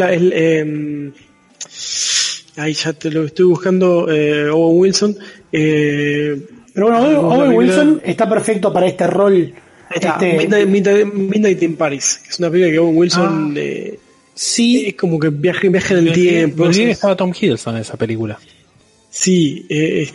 ahí ya te lo estoy buscando. Owen Wilson. Pero bueno, Owen Wilson está perfecto para este rol. Midnight in Paris, que es una película que Owen Wilson sí, es como que viaja en el tiempo. ¿Por qué estaba Tom Hiddleston en esa película? Sí, y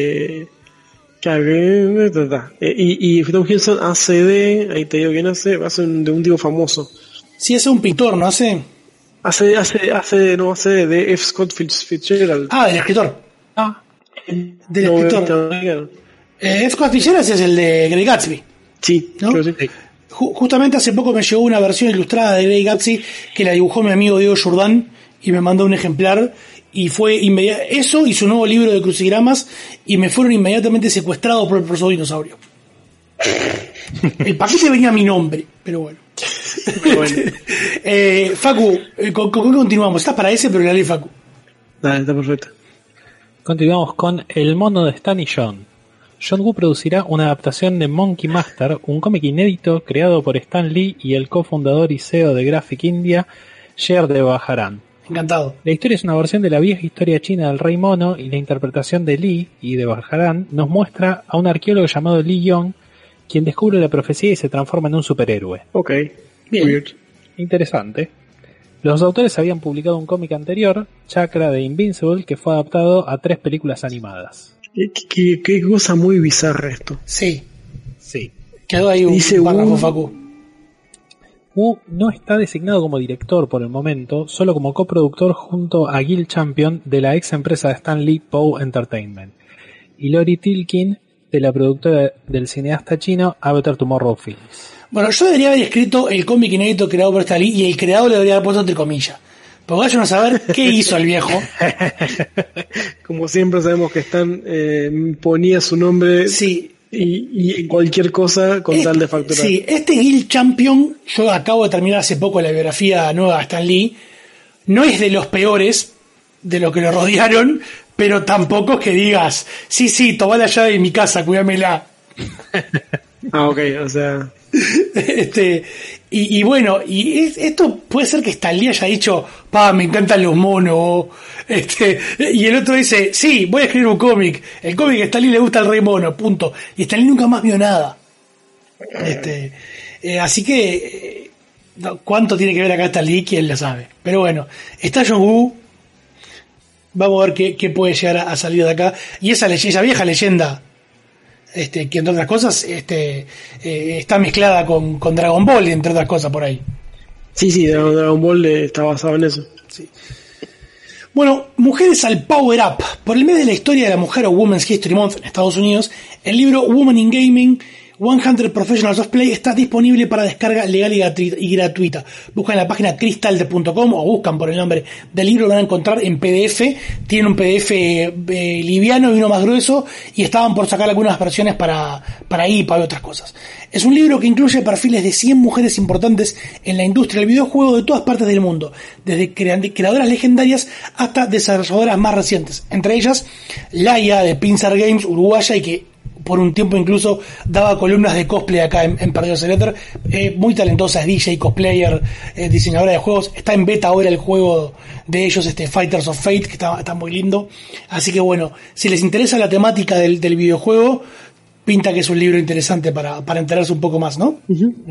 Tom Hiddleston hace ahí te digo quién hace de un tipo famoso. Sí, hace un pintor, ¿no hace? Hace de F. Scott Fitzgerald. Ah, del escritor. Del escritor. F. Scott Fitzgerald es el de Grey Gatsby. Sí, ¿no? Creo que sí. Justamente hace poco me llegó una versión ilustrada de Grey Gatsby que la dibujó mi amigo Diego Jourdán y me mandó un ejemplar, y fue eso y su nuevo libro de crucigramas, y me fueron inmediatamente secuestrados por el profesor Dinosaurio. El paquete venía a mi nombre, pero bueno. Facu, ¿con qué continuamos? Estás para ese, pero la ley Facu. Dale, está perfecto. Continuamos con El mono de Stan y John. John Woo producirá una adaptación de Monkey Master, un cómic inédito creado por Stan Lee y el cofundador y CEO de Graphic India, Sher Devajaran. Encantado. La historia es una versión de la vieja historia china del Rey Mono, y la interpretación de Lee y Devajaran nos muestra a un arqueólogo llamado Lee Young, quien descubre la profecía y se transforma en un superhéroe. Ok, bien. Weird. Interesante. Los autores habían publicado un cómic anterior, Chakra de Invincible, que fue adaptado a 3 películas animadas. Qué cosa muy bizarra esto. Sí. Sí. Quedó ahí un párrafo, Facu. Wu no está designado como director por el momento, solo como coproductor junto a Gil Champion de la ex empresa de Stan Lee, Poe Entertainment, y Lori Tilkin de la productora del cineasta chino A Better Tomorrow Films. Bueno, yo debería haber escrito el cómic inédito creado por Stan Lee y el creador le debería haber puesto entre comillas. Porque vayan a saber qué hizo el viejo. Como siempre sabemos que Stan ponía su nombre sí. y cualquier cosa con tal de facturar. Sí, Gil Champion, yo acabo de terminar hace poco la biografía nueva de Stan Lee, no es de los peores de los que lo rodearon, pero tampoco es que digas, sí, tomá la llave de mi casa, cuídamela. Ok, o sea... y bueno, esto puede ser que Stan Lee haya dicho, me encantan los monos, y el otro dice, sí, voy a escribir un cómic, el cómic que a Stan Lee le gusta el rey mono, punto, y Stan Lee nunca más vio nada. Así que cuánto tiene que ver acá Stan Lee, quién lo sabe. Pero bueno, está John Woo, vamos a ver qué puede llegar a salir de acá, y esa vieja leyenda, que entre otras cosas está mezclada con Dragon Ball, entre otras cosas por ahí. Sí, Dragon Ball está basado en eso. Sí. Bueno, Mujeres al Power Up. Por el mes de la historia de la mujer o Women's History Month en Estados Unidos, el libro Women in Gaming 100 Professionals of Play está disponible para descarga legal y gratuita. Buscan en la página crystalde.com o buscan por el nombre del libro, lo van a encontrar en PDF. Tiene un PDF liviano y uno más grueso, y estaban por sacar algunas versiones para IPA y otras cosas. Es un libro que incluye perfiles de 100 mujeres importantes en la industria del videojuego de todas partes del mundo, desde creadoras legendarias hasta desarrolladoras más recientes, entre ellas Laia de Pinsar Games, uruguaya, y que por un tiempo incluso daba columnas de cosplay acá en Perdidos el Éter. Muy talentosa, es DJ, cosplayer, diseñadora de juegos. Está en beta ahora el juego de ellos, Fighters of Fate, que está muy lindo. Así que bueno, si les interesa la temática del videojuego, pinta que es un libro interesante para enterarse un poco más, ¿no?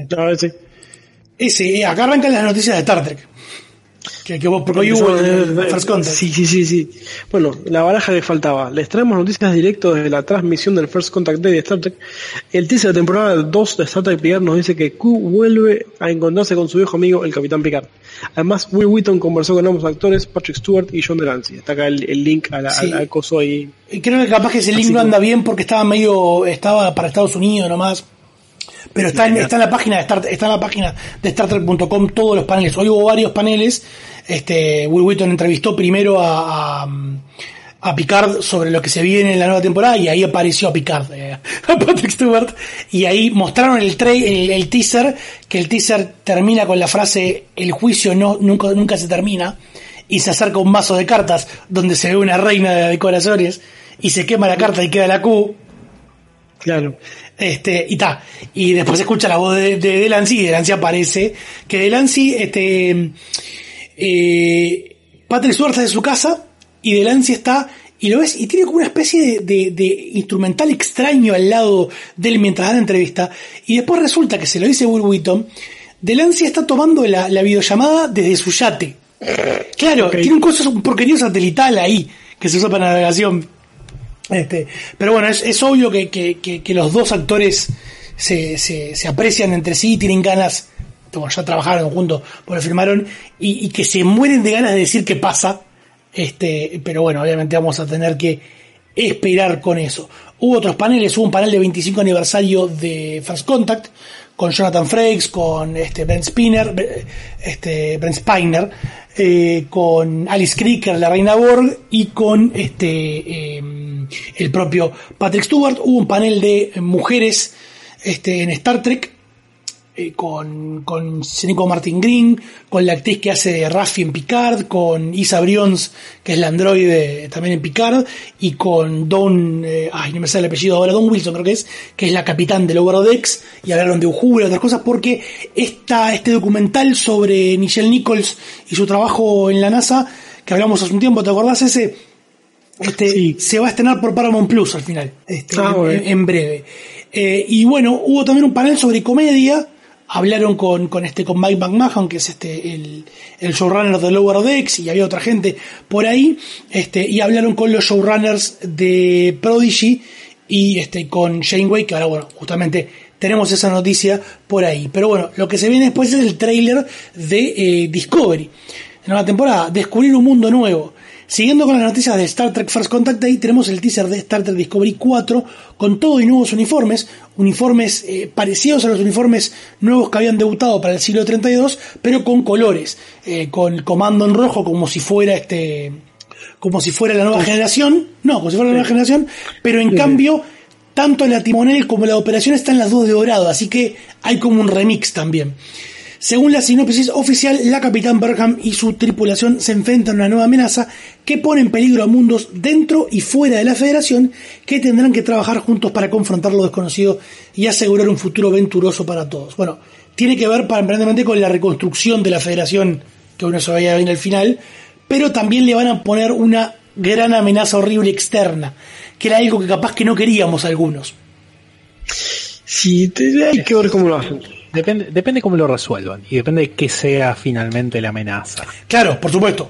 Sí. Acá arrancan las noticias de Star Trek. Porque hoy hubo el First Contact. Sí. Bueno, la baraja que faltaba. Les traemos noticias directas desde la transmisión del First Contact Day de Star Trek. El teaser de temporada 2 de Star Trek Picard nos dice que Q vuelve a encontrarse con su viejo amigo, el Capitán Picard. Además, Will Wheaton conversó con ambos actores, Patrick Stewart y John Delancey. Está acá el link al coso ahí. Creo que capaz que ese link no anda bien porque estaba para Estados Unidos nomás. Pero está en la página de StarTrek.com todos los paneles. Hoy hubo varios paneles. Will Wheaton entrevistó primero a Picard sobre lo que se viene en la nueva temporada, y ahí apareció a Picard, a Patrick Stewart, y ahí mostraron el teaser, que el teaser termina con la frase "el juicio nunca se termina", y se acerca un mazo de cartas donde se ve una reina de corazones y se quema la carta y queda la Q. Claro. Y después se escucha la voz de Delancey, y Delancey aparece, que Delancey, Patrick Stewart está de su casa, y Delancey está, y lo ves, y tiene como una especie de instrumental extraño al lado de él mientras da la entrevista, y después resulta que se lo dice Will Wheaton, Delancey está tomando la videollamada desde su yate. Claro, tiene un porquerío satelital ahí, que se usa para navegación. Pero bueno, es obvio que los dos actores se aprecian entre sí, tienen ganas, bueno, ya trabajaron juntos, porque lo firmaron, y que se mueren de ganas de decir qué pasa. Pero bueno, obviamente vamos a tener que esperar con eso. Hubo otros paneles, hubo un panel de 25 aniversario de First Contact con Jonathan Frakes, con Brent Spiner, con Alice Krieger, la Reina Borg, y con el propio Patrick Stewart. Hubo un panel de mujeres en Star Trek, con Nico Martin Green, con la actriz que hace de Raffi en Picard, con Isa Brions, que es la androide también en Picard, y con Dawn, no me sale el apellido ahora, Dawn Wilson creo que es la capitán de Lower Decks, y hablaron de Uhura y otras cosas, porque este documental sobre Nichelle Nichols y su trabajo en la NASA, que hablamos hace un tiempo, ¿te acordás ese? Sí. Se va a estrenar por Paramount Plus al final, en breve. Y bueno, hubo también un panel sobre comedia. Hablaron con Mike McMahon, que es el showrunner de Lower Decks, y había otra gente por ahí, y hablaron con los showrunners de Prodigy, y con Shane Wade, que ahora, bueno, justamente tenemos esa noticia por ahí. Pero bueno, lo que se viene después es el tráiler de Discovery. Nueva temporada, descubrir un mundo nuevo. Siguiendo con las noticias de Star Trek First Contact, ahí tenemos el teaser de Star Trek Discovery 4 con todo y nuevos uniformes parecidos a los uniformes nuevos que habían debutado para el siglo 32, pero con colores, con comando en rojo como si fuera la nueva generación, pero en cambio tanto la timonel como la operación están las dos de dorado, así que hay como un remix también. Según la sinopsis oficial, la Capitán Burnham y su tripulación se enfrentan a una nueva amenaza que pone en peligro a mundos dentro y fuera de la Federación que tendrán que trabajar juntos para confrontar lo desconocido y asegurar un futuro venturoso para todos. Bueno, tiene que ver aparentemente con la reconstrucción de la Federación, que uno se veía bien al final, pero también le van a poner una gran amenaza horrible externa, que era algo que capaz que no queríamos algunos. Sí, hay que ver cómo lo hacen. Depende cómo lo resuelvan y depende de qué sea finalmente la amenaza. Claro, por supuesto.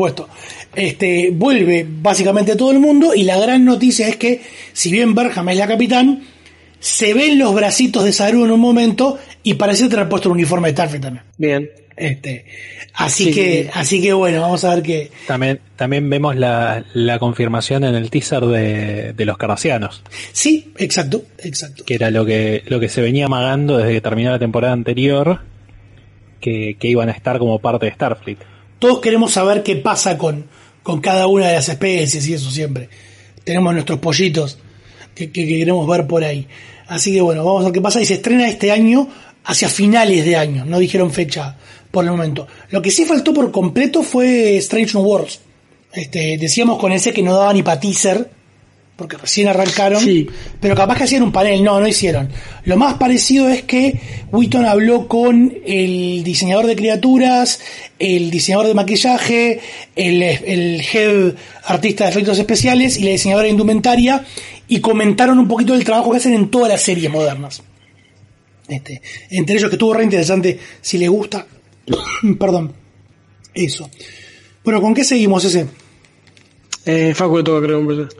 Vuelve básicamente todo el mundo y la gran noticia es que, si bien Burnham es la capitán, se ven los bracitos de Saru en un momento y parece tener puesto el uniforme de Starfleet también. Bien. Así que bueno, vamos a ver qué. También vemos la confirmación en el teaser de los cardassianos. Sí, exacto. Que era lo que se venía amagando desde que terminó la temporada anterior, que iban a estar como parte de Starfleet. Todos queremos saber qué pasa con cada una de las especies y eso siempre. Tenemos nuestros pollitos que queremos ver por ahí. Así que bueno, vamos a ver qué pasa. Y se estrena este año, hacia finales de año. No dijeron fecha por el momento. Lo que sí faltó por completo fue Strange New Worlds. Decíamos con ese que no daba ni pa' teaser, porque recién arrancaron, sí. Pero capaz que hacían un panel. No hicieron. Lo más parecido es que Wheaton habló con el diseñador de criaturas, el diseñador de maquillaje, el head artista de efectos especiales y la diseñadora de indumentaria, y comentaron un poquito del trabajo que hacen en todas las series modernas. Entre ellos, que estuvo re interesante, si les gusta. Perdón. Eso. Bueno, ¿con qué seguimos ese? Facu le toca, creo.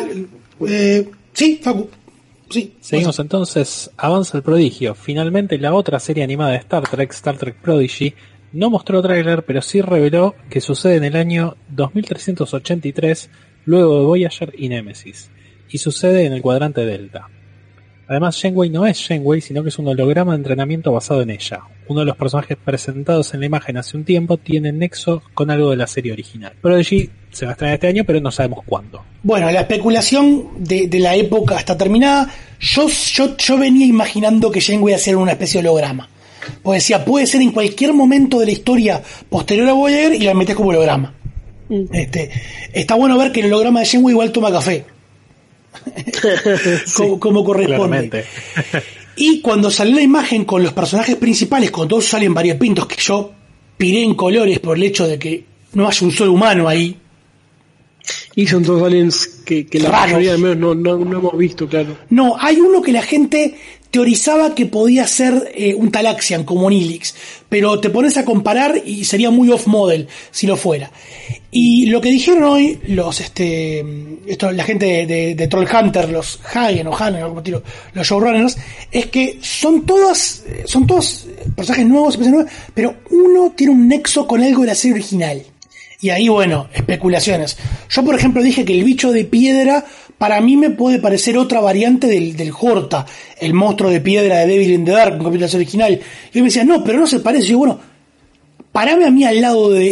Sí, Facu. Sí. Seguimos entonces. Avanza el prodigio. Finalmente la otra serie animada de Star Trek Prodigy, no mostró tráiler, pero sí reveló que sucede en el año 2383, luego de Voyager y Nemesis, y sucede en el cuadrante Delta. Además, Janeway no es Janeway, sino que es un holograma de entrenamiento basado en ella. Uno de los personajes presentados en la imagen hace un tiempo tiene nexo con algo de la serie original. Prodigy se va a estrenar este año, pero no sabemos cuándo. Bueno, la especulación de la época está terminada. Yo venía imaginando que Janeway iba a ser una especie de holograma. Porque decía, puede ser en cualquier momento de la historia posterior a Voyager y la metes como holograma. Está bueno ver que el holograma de Janeway igual toma café. como corresponde. Y cuando salió la imagen con los personajes principales, con todos salen variopintos, que yo piré en colores por el hecho de que no haya un solo humano ahí. Y son todos aliens que la mayoría de menos no hemos visto, claro. No, hay uno que la gente teorizaba que podía ser un Talaxian como un Ilix, pero te pones a comparar y sería muy off model si lo fuera. Y lo que dijeron hoy la gente de Trollhunter, los Hagen o Hagen, los showrunners, es que son todos personajes nuevos, pero uno tiene un nexo con algo de la serie original. Y ahí, bueno, especulaciones. Yo, por ejemplo, dije que el bicho de piedra para mí me puede parecer otra variante del Horta, el monstruo de piedra de Devil in the Dark, un capítulo de la serie original. Y yo me decía, no, pero no se parece. Y yo, bueno, parame a mí al lado de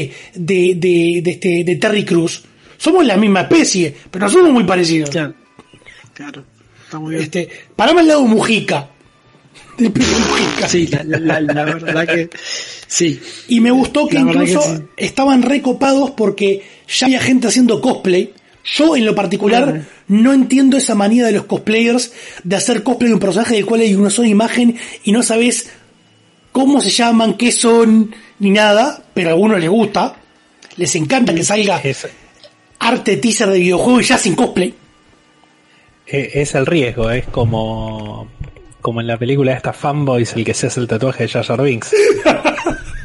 Terry Crews. Somos la misma especie, pero no somos muy parecidos. Claro, está muy bien. Parame al lado de Mujica. Del primer Mujica. Sí, la verdad que sí. Y me gustó que incluso estaban recopados porque ya había gente haciendo cosplay. Yo, en lo particular, no entiendo esa manía de los cosplayers de hacer cosplay de un personaje del cual hay una sola imagen y no sabes cómo se llaman, qué son, ni nada, pero a algunos les gusta. Les encanta que salga arte teaser de videojuego y ya sin cosplay. Es el riesgo, es como en la película de esta Fanboys, el que se hace el tatuaje de Jar Jar Binks.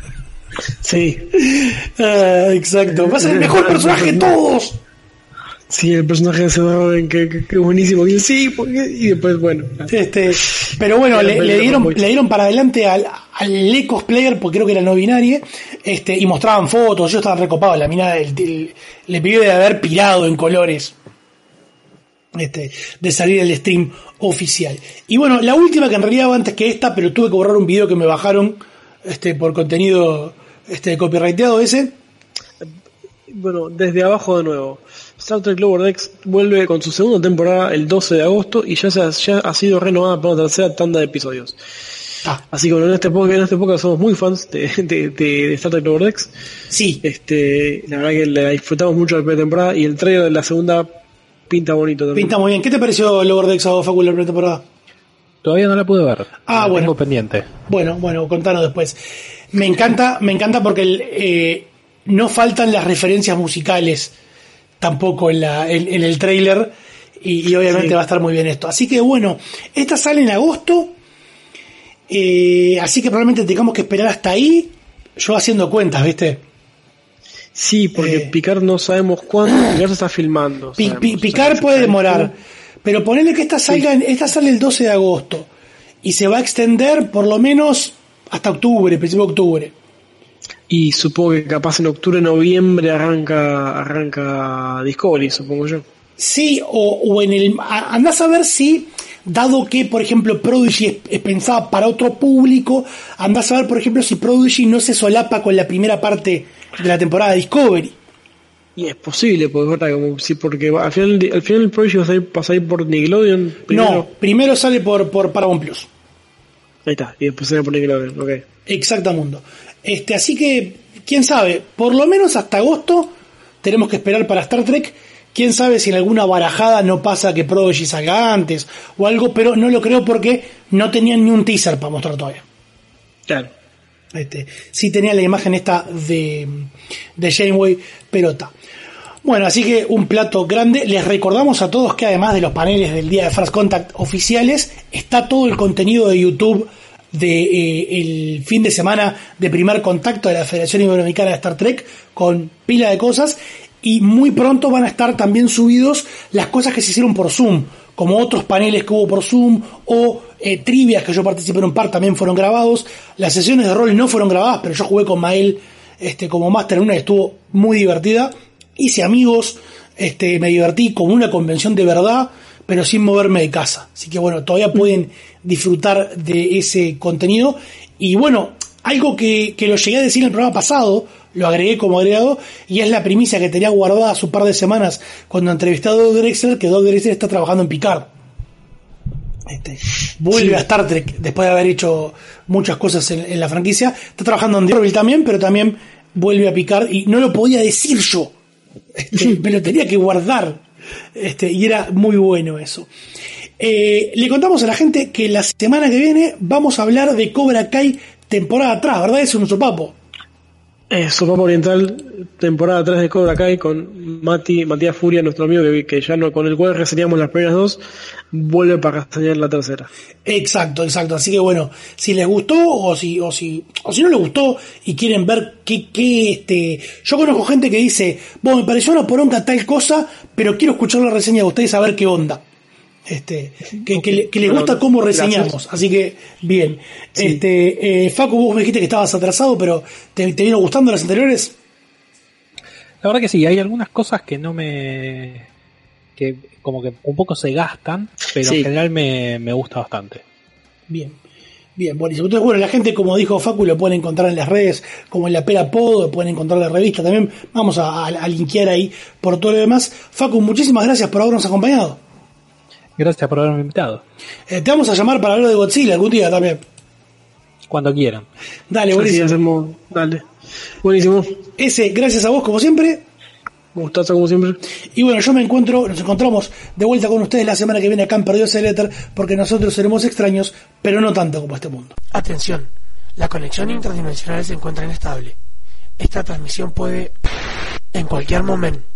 Sí. Exacto. Va a ser el mejor personaje de todos. Sí, el personaje de Seth Rogen, que buenísimo. Y sí, porque... y después, bueno. Pero bueno, le dieron para adelante al le cosplayer, porque creo que era no binario, y mostraban fotos. Yo estaba recopado. La mina le pidió de haber pirado en colores. De salir el stream oficial. Y bueno, la última, que en realidad va antes que esta, pero tuve que borrar un video que me bajaron por contenido copyrighteado ese. Bueno, desde abajo de nuevo. Star Trek Lower Decks vuelve con su segunda temporada el 12 de agosto y ya ha sido renovada para una tercera tanda de episodios. Así que bueno, en esta época somos muy fans de Star Trek Lower Decks. Sí. La verdad que la disfrutamos mucho la primera temporada y el trailer de la segunda pinta bonito también. Pinta muy bien. ¿Qué te pareció Lower Decks a Facu la primera temporada? Todavía no la pude ver. Bueno. Tengo pendiente. Bueno, contanos después. Me encanta porque no faltan las referencias musicales tampoco en el trailer y obviamente va a estar muy bien esto. Así que bueno, esta sale en agosto, así que probablemente tengamos que esperar hasta ahí, yo haciendo cuentas, ¿viste? Sí, porque Picard no sabemos cuándo, Picard se está filmando. Picard puede demorar, pero ponele que esta sale el 12 de agosto y se va a extender por lo menos hasta octubre, principio de octubre. Y supongo que capaz en octubre, noviembre arranca Discovery, supongo yo. Sí, o en el... Andás a ver si, dado que, por ejemplo, Prodigy es pensada para otro público, andás a ver, por ejemplo, si Prodigy no se solapa con la primera parte de la temporada de Discovery. Y es posible, porque al final Prodigy va a salir por Nickelodeon. No, primero sale por Paramount Plus. Ahí está, y después sale por Nickelodeon, ok. Exactamundo. Así que, quién sabe, por lo menos hasta agosto tenemos que esperar para Star Trek. Quién sabe si en alguna barajada no pasa que Prodigy salga antes o algo, pero no lo creo porque no tenían ni un teaser para mostrar todavía. Claro. Sí tenía la imagen esta de Janeway, pero está. Bueno, así que un plato grande. Les recordamos a todos que además de los paneles del día de First Contact oficiales, está todo el contenido de YouTube el fin de semana de primer contacto de la Federación Iberoamericana de Star Trek, con pila de cosas, y muy pronto van a estar también subidos las cosas que se hicieron por Zoom, como otros paneles que hubo por Zoom, o trivias que yo participé en un par también fueron grabados. Las sesiones de rol no fueron grabadas, pero yo jugué con Mael como Master en una, estuvo muy divertida. Hice amigos, me divertí como una convención de verdad, pero sin moverme de casa. Así que bueno, todavía pueden disfrutar de ese contenido. Y bueno, algo que lo llegué a decir en el programa pasado, lo agregué como agregado, y es la primicia que tenía guardada hace un par de semanas cuando entrevisté a Doug Drexler, que Doug Drexler está trabajando en Picard. Vuelve a Star Trek después de haber hecho muchas cosas en la franquicia. Está trabajando en The Orville también, pero también vuelve a Picard, y no lo podía decir yo. Me lo tenía que guardar. Y era muy bueno eso. Le contamos a la gente que la semana que viene vamos a hablar de Cobra Kai temporada atrás, ¿verdad? Eso es un sopapo. Sopapo Oriental, temporada 3 de Cobra Kai, con Matías Furia, nuestro amigo que ya no, con el cual reseñamos las primeras dos, vuelve para reseñar la tercera. Exacto. Así que bueno, si les gustó o si no les gustó y quieren ver qué yo conozco gente que dice, bueno, me pareció una poronga tal cosa, pero quiero escuchar la reseña de ustedes a ver qué onda. Que les gusta cómo reseñamos. Gracias. Así que bien. Sí. Facu, vos me dijiste que estabas atrasado, pero ¿te vino gustando las anteriores? La verdad que sí, hay algunas cosas que que como que un poco se gastan, pero sí, en general me gusta bastante. Bien, buenísimo. Entonces, bueno, la gente, como dijo Facu, lo pueden encontrar en las redes, como en la Pera Pod, pueden encontrar la revista también. Vamos a linkear ahí por todo lo demás. Facu, muchísimas gracias por habernos acompañado. Gracias por haberme invitado. Te vamos a llamar para hablar de Godzilla algún día también. Cuando quieran. Dale, buenísimo. Dale. Buenísimo. Gracias a vos como siempre. Gustazo como siempre. Y bueno, nos encontramos de vuelta con ustedes la semana que viene acá en Perdidos el Éter, porque nosotros seremos extraños, pero no tanto como este mundo. Atención, la conexión interdimensional se encuentra inestable. Esta transmisión puede, en cualquier momento,